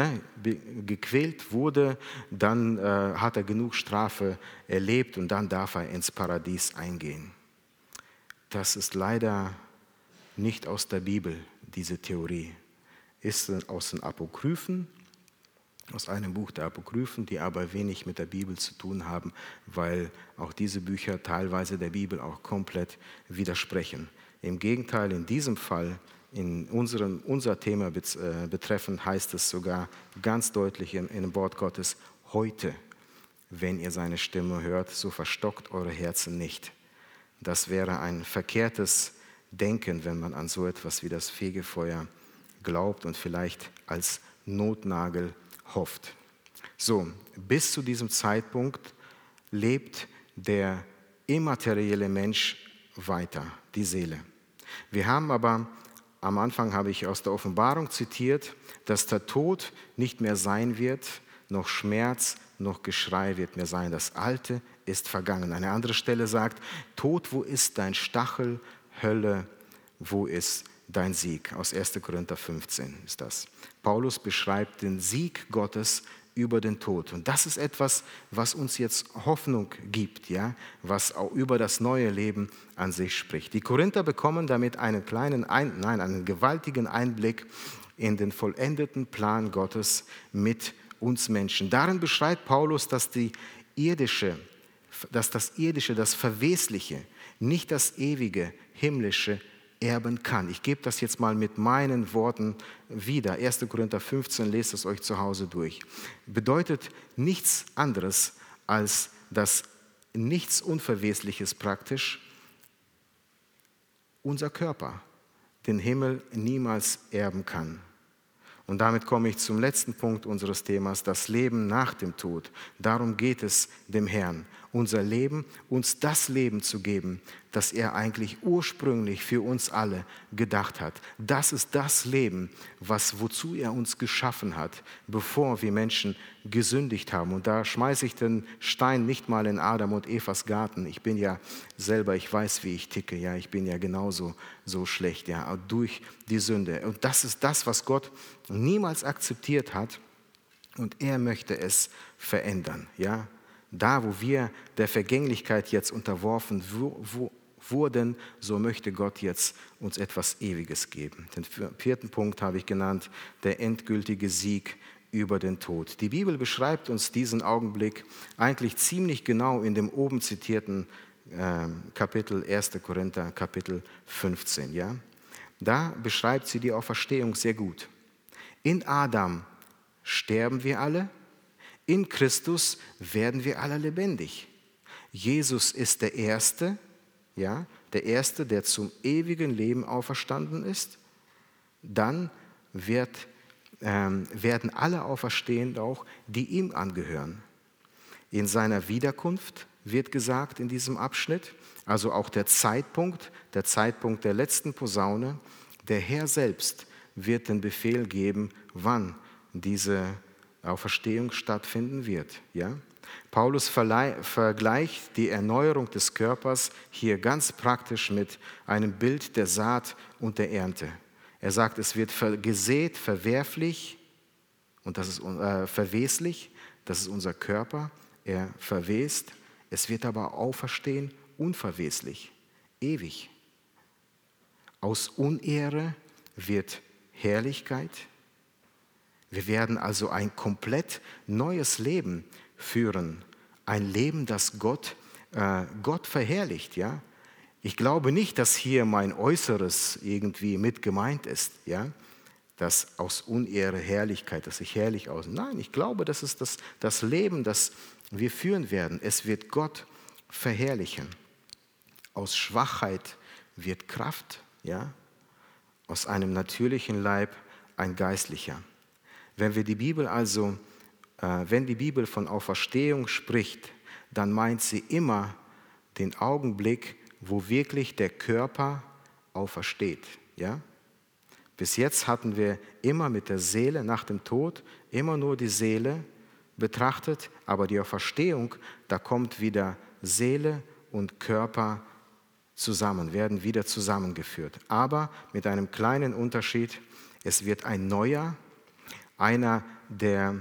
gequält wurde, dann hat er genug Strafe erlebt und dann darf er ins Paradies eingehen. Das ist leider nicht aus der Bibel, diese Theorie. Ist aus den Apokryphen, aus einem Buch der Apokryphen, die aber wenig mit der Bibel zu tun haben, weil auch diese Bücher teilweise der Bibel auch komplett widersprechen. Im Gegenteil, in diesem Fall, in unser Thema betreffend, heißt es sogar ganz deutlich in dem Wort Gottes: Heute, wenn ihr seine Stimme hört, so verstockt eure Herzen nicht. Das wäre ein verkehrtes Denken, wenn man an so etwas wie das Fegefeuer glaubt und vielleicht als Notnagel hofft. So, bis zu diesem Zeitpunkt lebt der immaterielle Mensch weiter, die Seele. Wir haben aber, am Anfang habe ich aus der Offenbarung zitiert, dass der Tod nicht mehr sein wird, noch Schmerz, noch Geschrei wird mehr sein. Das Alte ist vergangen. Eine andere Stelle sagt: Tod, wo ist dein Stachel? Hölle, wo ist dein Sieg? Aus 1. Korinther 15 ist das. Paulus beschreibt den Sieg Gottes über den Tod. Und das ist etwas, was uns jetzt Hoffnung gibt, ja? Was auch über das neue Leben an sich spricht. Die Korinther bekommen damit einen gewaltigen Einblick in den vollendeten Plan Gottes mit uns Menschen. Darin beschreibt Paulus, dass das Irdische, das Verwesliche, nicht das ewige, himmlische erben kann. Ich gebe das jetzt mal mit meinen Worten wieder. 1. Korinther 15, lest es euch zu Hause durch. Bedeutet nichts anderes, als dass nichts Unverwesliches praktisch, unser Körper den Himmel niemals erben kann. Und damit komme ich zum letzten Punkt unseres Themas, das Leben nach dem Tod. Darum geht es dem Herrn, unser Leben, uns das Leben zu geben, das er eigentlich ursprünglich für uns alle gedacht hat. Das ist das Leben, wozu er uns geschaffen hat, bevor wir Menschen gesündigt haben. Und da schmeiße ich den Stein nicht mal in Adam und Evas Garten. Ich bin ja selber, ich weiß, wie ich ticke. Ja, ich bin ja genauso so schlecht, ja, durch die Sünde. Und das ist das, was Gott niemals akzeptiert hat. Und er möchte es verändern, ja. Da, wo wir der Vergänglichkeit jetzt unterworfen wurden, so möchte Gott jetzt uns etwas Ewiges geben. Den vierten Punkt habe ich genannt, der endgültige Sieg über den Tod. Die Bibel beschreibt uns diesen Augenblick eigentlich ziemlich genau in dem oben zitierten Kapitel 1. Korinther, Kapitel 15. Ja? Da beschreibt sie die Auferstehung sehr gut. In Adam sterben wir alle, in Christus werden wir alle lebendig. Jesus ist der Erste, ja, der Erste, der zum ewigen Leben auferstanden ist. Dann werden alle auferstehen, auch die ihm angehören. In seiner Wiederkunft wird gesagt in diesem Abschnitt, also auch der Zeitpunkt der letzten Posaune, der Herr selbst wird den Befehl geben, wann diese Auferstehung stattfinden wird. Ja? Paulus vergleicht die Erneuerung des Körpers hier ganz praktisch mit einem Bild der Saat und der Ernte. Er sagt, es wird gesät, verwerflich, und das ist verweslich, das ist unser Körper, er verwest. Es wird aber auferstehen, unverweslich, ewig. Aus Unehre wird Herrlichkeit. Wir werden also ein komplett neues Leben führen. Ein Leben, das Gott verherrlicht. Ja? Ich glaube nicht, dass hier mein Äußeres irgendwie mit gemeint ist. Ja? Dass aus Unehre Herrlichkeit, dass ich herrlich aussehe. Nein, ich glaube, das ist das Leben, das wir führen werden. Es wird Gott verherrlichen. Aus Schwachheit wird Kraft. Ja? Aus einem natürlichen Leib ein geistlicher. Wenn die Bibel von Auferstehung spricht, dann meint sie immer den Augenblick, wo wirklich der Körper aufersteht. Ja? Bis jetzt hatten wir immer mit der Seele nach dem Tod immer nur die Seele betrachtet, aber die Auferstehung, da kommt wieder Seele und Körper zusammen, werden wieder zusammengeführt. Aber mit einem kleinen Unterschied, es wird ein neuer, einer der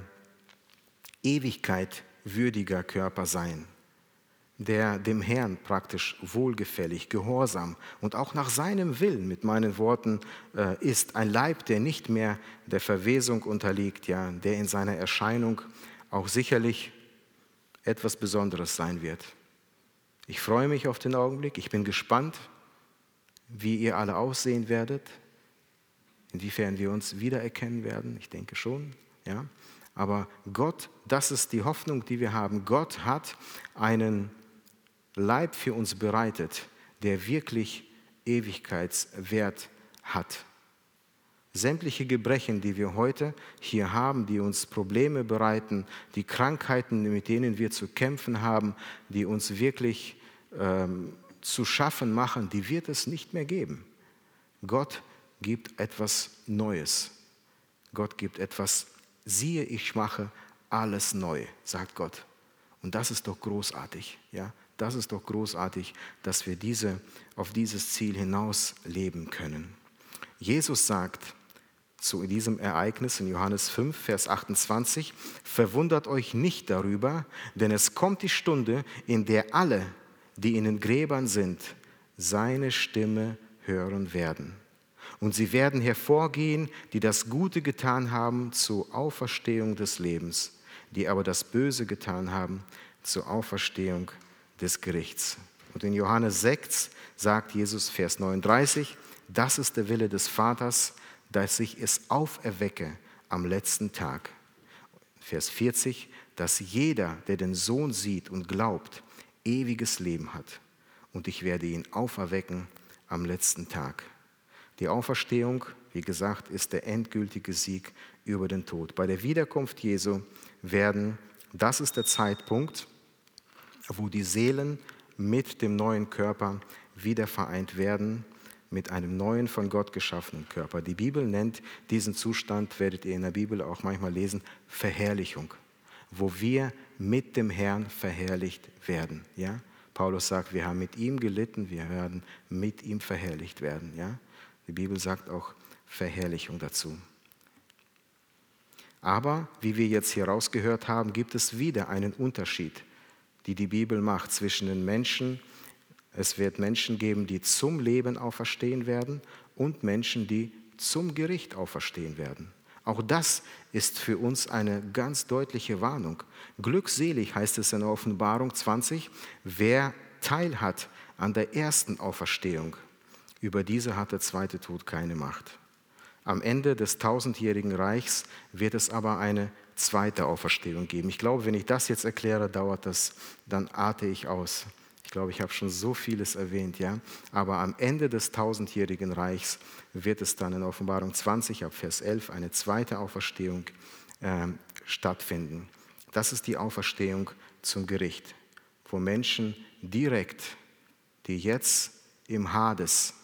Ewigkeit würdiger Körper sein, der dem Herrn praktisch wohlgefällig, gehorsam und auch nach seinem Willen, mit meinen Worten, ist. Ein Leib, der nicht mehr der Verwesung unterliegt, ja, der in seiner Erscheinung auch sicherlich etwas Besonderes sein wird. Ich freue mich auf den Augenblick, ich bin gespannt, wie ihr alle aussehen werdet. Inwiefern wir uns wiedererkennen werden, ich denke schon. Ja. Aber Gott, das ist die Hoffnung, die wir haben. Gott hat einen Leib für uns bereitet, der wirklich Ewigkeitswert hat. Sämtliche Gebrechen, die wir heute hier haben, die uns Probleme bereiten, die Krankheiten, mit denen wir zu kämpfen haben, die uns wirklich zu schaffen machen, die wird es nicht mehr geben. Gott gibt etwas Neues. Gott gibt etwas, siehe, ich mache alles neu, sagt Gott. Und das ist doch großartig. Ja? Das ist doch großartig, dass wir auf dieses Ziel hinaus leben können. Jesus sagt zu diesem Ereignis in Johannes 5, Vers 28, verwundert euch nicht darüber, denn es kommt die Stunde, in der alle, die in den Gräbern sind, seine Stimme hören werden. Und sie werden hervorgehen, die das Gute getan haben zur Auferstehung des Lebens, die aber das Böse getan haben zur Auferstehung des Gerichts. Und in Johannes 6 sagt Jesus, Vers 39, das ist der Wille des Vaters, dass ich es auferwecke am letzten Tag. Vers 40, dass jeder, der den Sohn sieht und glaubt, ewiges Leben hat und ich werde ihn auferwecken am letzten Tag. Die Auferstehung, wie gesagt, ist der endgültige Sieg über den Tod. Bei der Wiederkunft Jesu das ist der Zeitpunkt, wo die Seelen mit dem neuen Körper wieder vereint werden, mit einem neuen, von Gott geschaffenen Körper. Die Bibel nennt diesen Zustand, werdet ihr in der Bibel auch manchmal lesen, Verherrlichung, wo wir mit dem Herrn verherrlicht werden. Ja? Paulus sagt, wir haben mit ihm gelitten, wir werden mit ihm verherrlicht werden. Ja? Die Bibel sagt auch Verherrlichung dazu. Aber, wie wir jetzt hier rausgehört haben, gibt es wieder einen Unterschied, die Bibel macht zwischen den Menschen. Es wird Menschen geben, die zum Leben auferstehen werden und Menschen, die zum Gericht auferstehen werden. Auch das ist für uns eine ganz deutliche Warnung. Glückselig heißt es in Offenbarung 20, wer Teil hat an der ersten Auferstehung, über diese hat der zweite Tod keine Macht. Am Ende des 1000-jährigen Reichs wird es aber eine zweite Auferstehung geben. Ich glaube, wenn ich das jetzt erkläre, dauert das, dann arte ich aus. Ich glaube, ich habe schon so vieles erwähnt, ja. Aber am Ende des 1000-jährigen Reichs wird es dann in Offenbarung 20 ab Vers 11 eine zweite Auferstehung stattfinden. Das ist die Auferstehung zum Gericht, wo Menschen direkt, die jetzt im Hades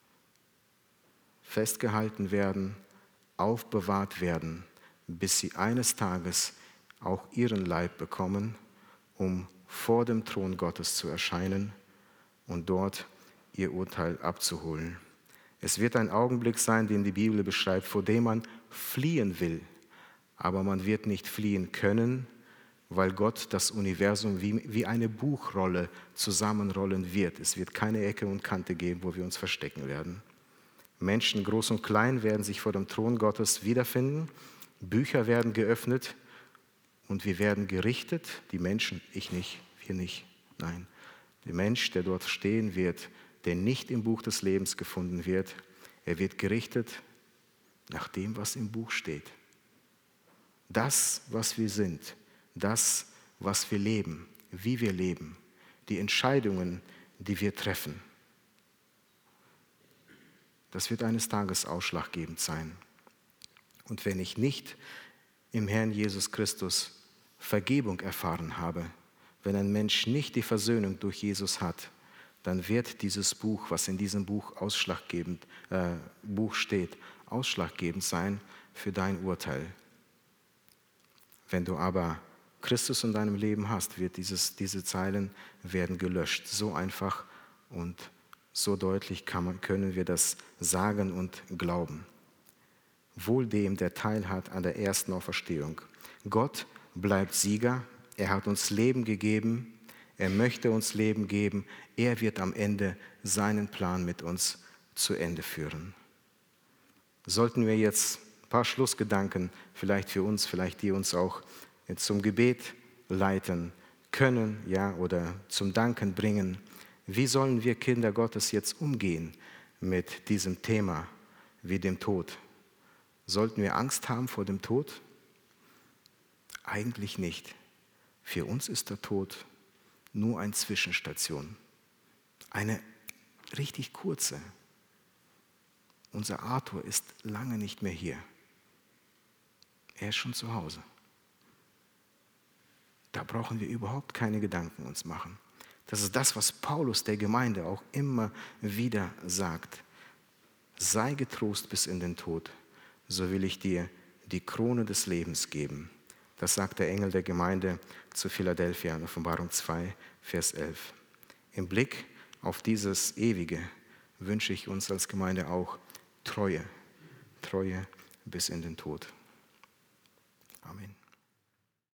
festgehalten werden, aufbewahrt werden, bis sie eines Tages auch ihren Leib bekommen, um vor dem Thron Gottes zu erscheinen und dort ihr Urteil abzuholen. Es wird ein Augenblick sein, den die Bibel beschreibt, vor dem man fliehen will, aber man wird nicht fliehen können, weil Gott das Universum wie eine Buchrolle zusammenrollen wird. Es wird keine Ecke und Kante geben, wo wir uns verstecken werden. Menschen, groß und klein, werden sich vor dem Thron Gottes wiederfinden. Bücher werden geöffnet und wir werden gerichtet. Die Menschen, ich nicht, wir nicht. Nein, der Mensch, der dort stehen wird, der nicht im Buch des Lebens gefunden wird, er wird gerichtet nach dem, was im Buch steht. Das, was wir sind, das, was wir leben, wie wir leben, die Entscheidungen, die wir treffen. Das wird eines Tages ausschlaggebend sein. Und wenn ich nicht im Herrn Jesus Christus Vergebung erfahren habe, wenn ein Mensch nicht die Versöhnung durch Jesus hat, dann wird dieses Buch, was in diesem Buch Buch steht, ausschlaggebend sein für dein Urteil. Wenn du aber Christus in deinem Leben hast, wird diese Zeilen werden gelöscht. So einfach und so deutlich können wir das sagen und glauben. Wohl dem, der Teil hat an der ersten Auferstehung. Gott bleibt Sieger. Er hat uns Leben gegeben. Er möchte uns Leben geben. Er wird am Ende seinen Plan mit uns zu Ende führen. Sollten wir jetzt ein paar Schlussgedanken vielleicht für uns, vielleicht die uns auch zum Gebet leiten können, ja, oder zum Danken bringen. Wie sollen wir Kinder Gottes jetzt umgehen mit diesem Thema wie dem Tod? Sollten wir Angst haben vor dem Tod? Eigentlich nicht. Für uns ist der Tod nur eine Zwischenstation. Eine richtig kurze. Unser Arthur ist lange nicht mehr hier. Er ist schon zu Hause. Da brauchen wir überhaupt keine Gedanken uns machen. Das ist das, was Paulus der Gemeinde auch immer wieder sagt. Sei getrost bis in den Tod, so will ich dir die Krone des Lebens geben. Das sagt der Engel der Gemeinde zu Philadelphia in Offenbarung 2, Vers 11. Im Blick auf dieses Ewige wünsche ich uns als Gemeinde auch Treue bis in den Tod. Amen.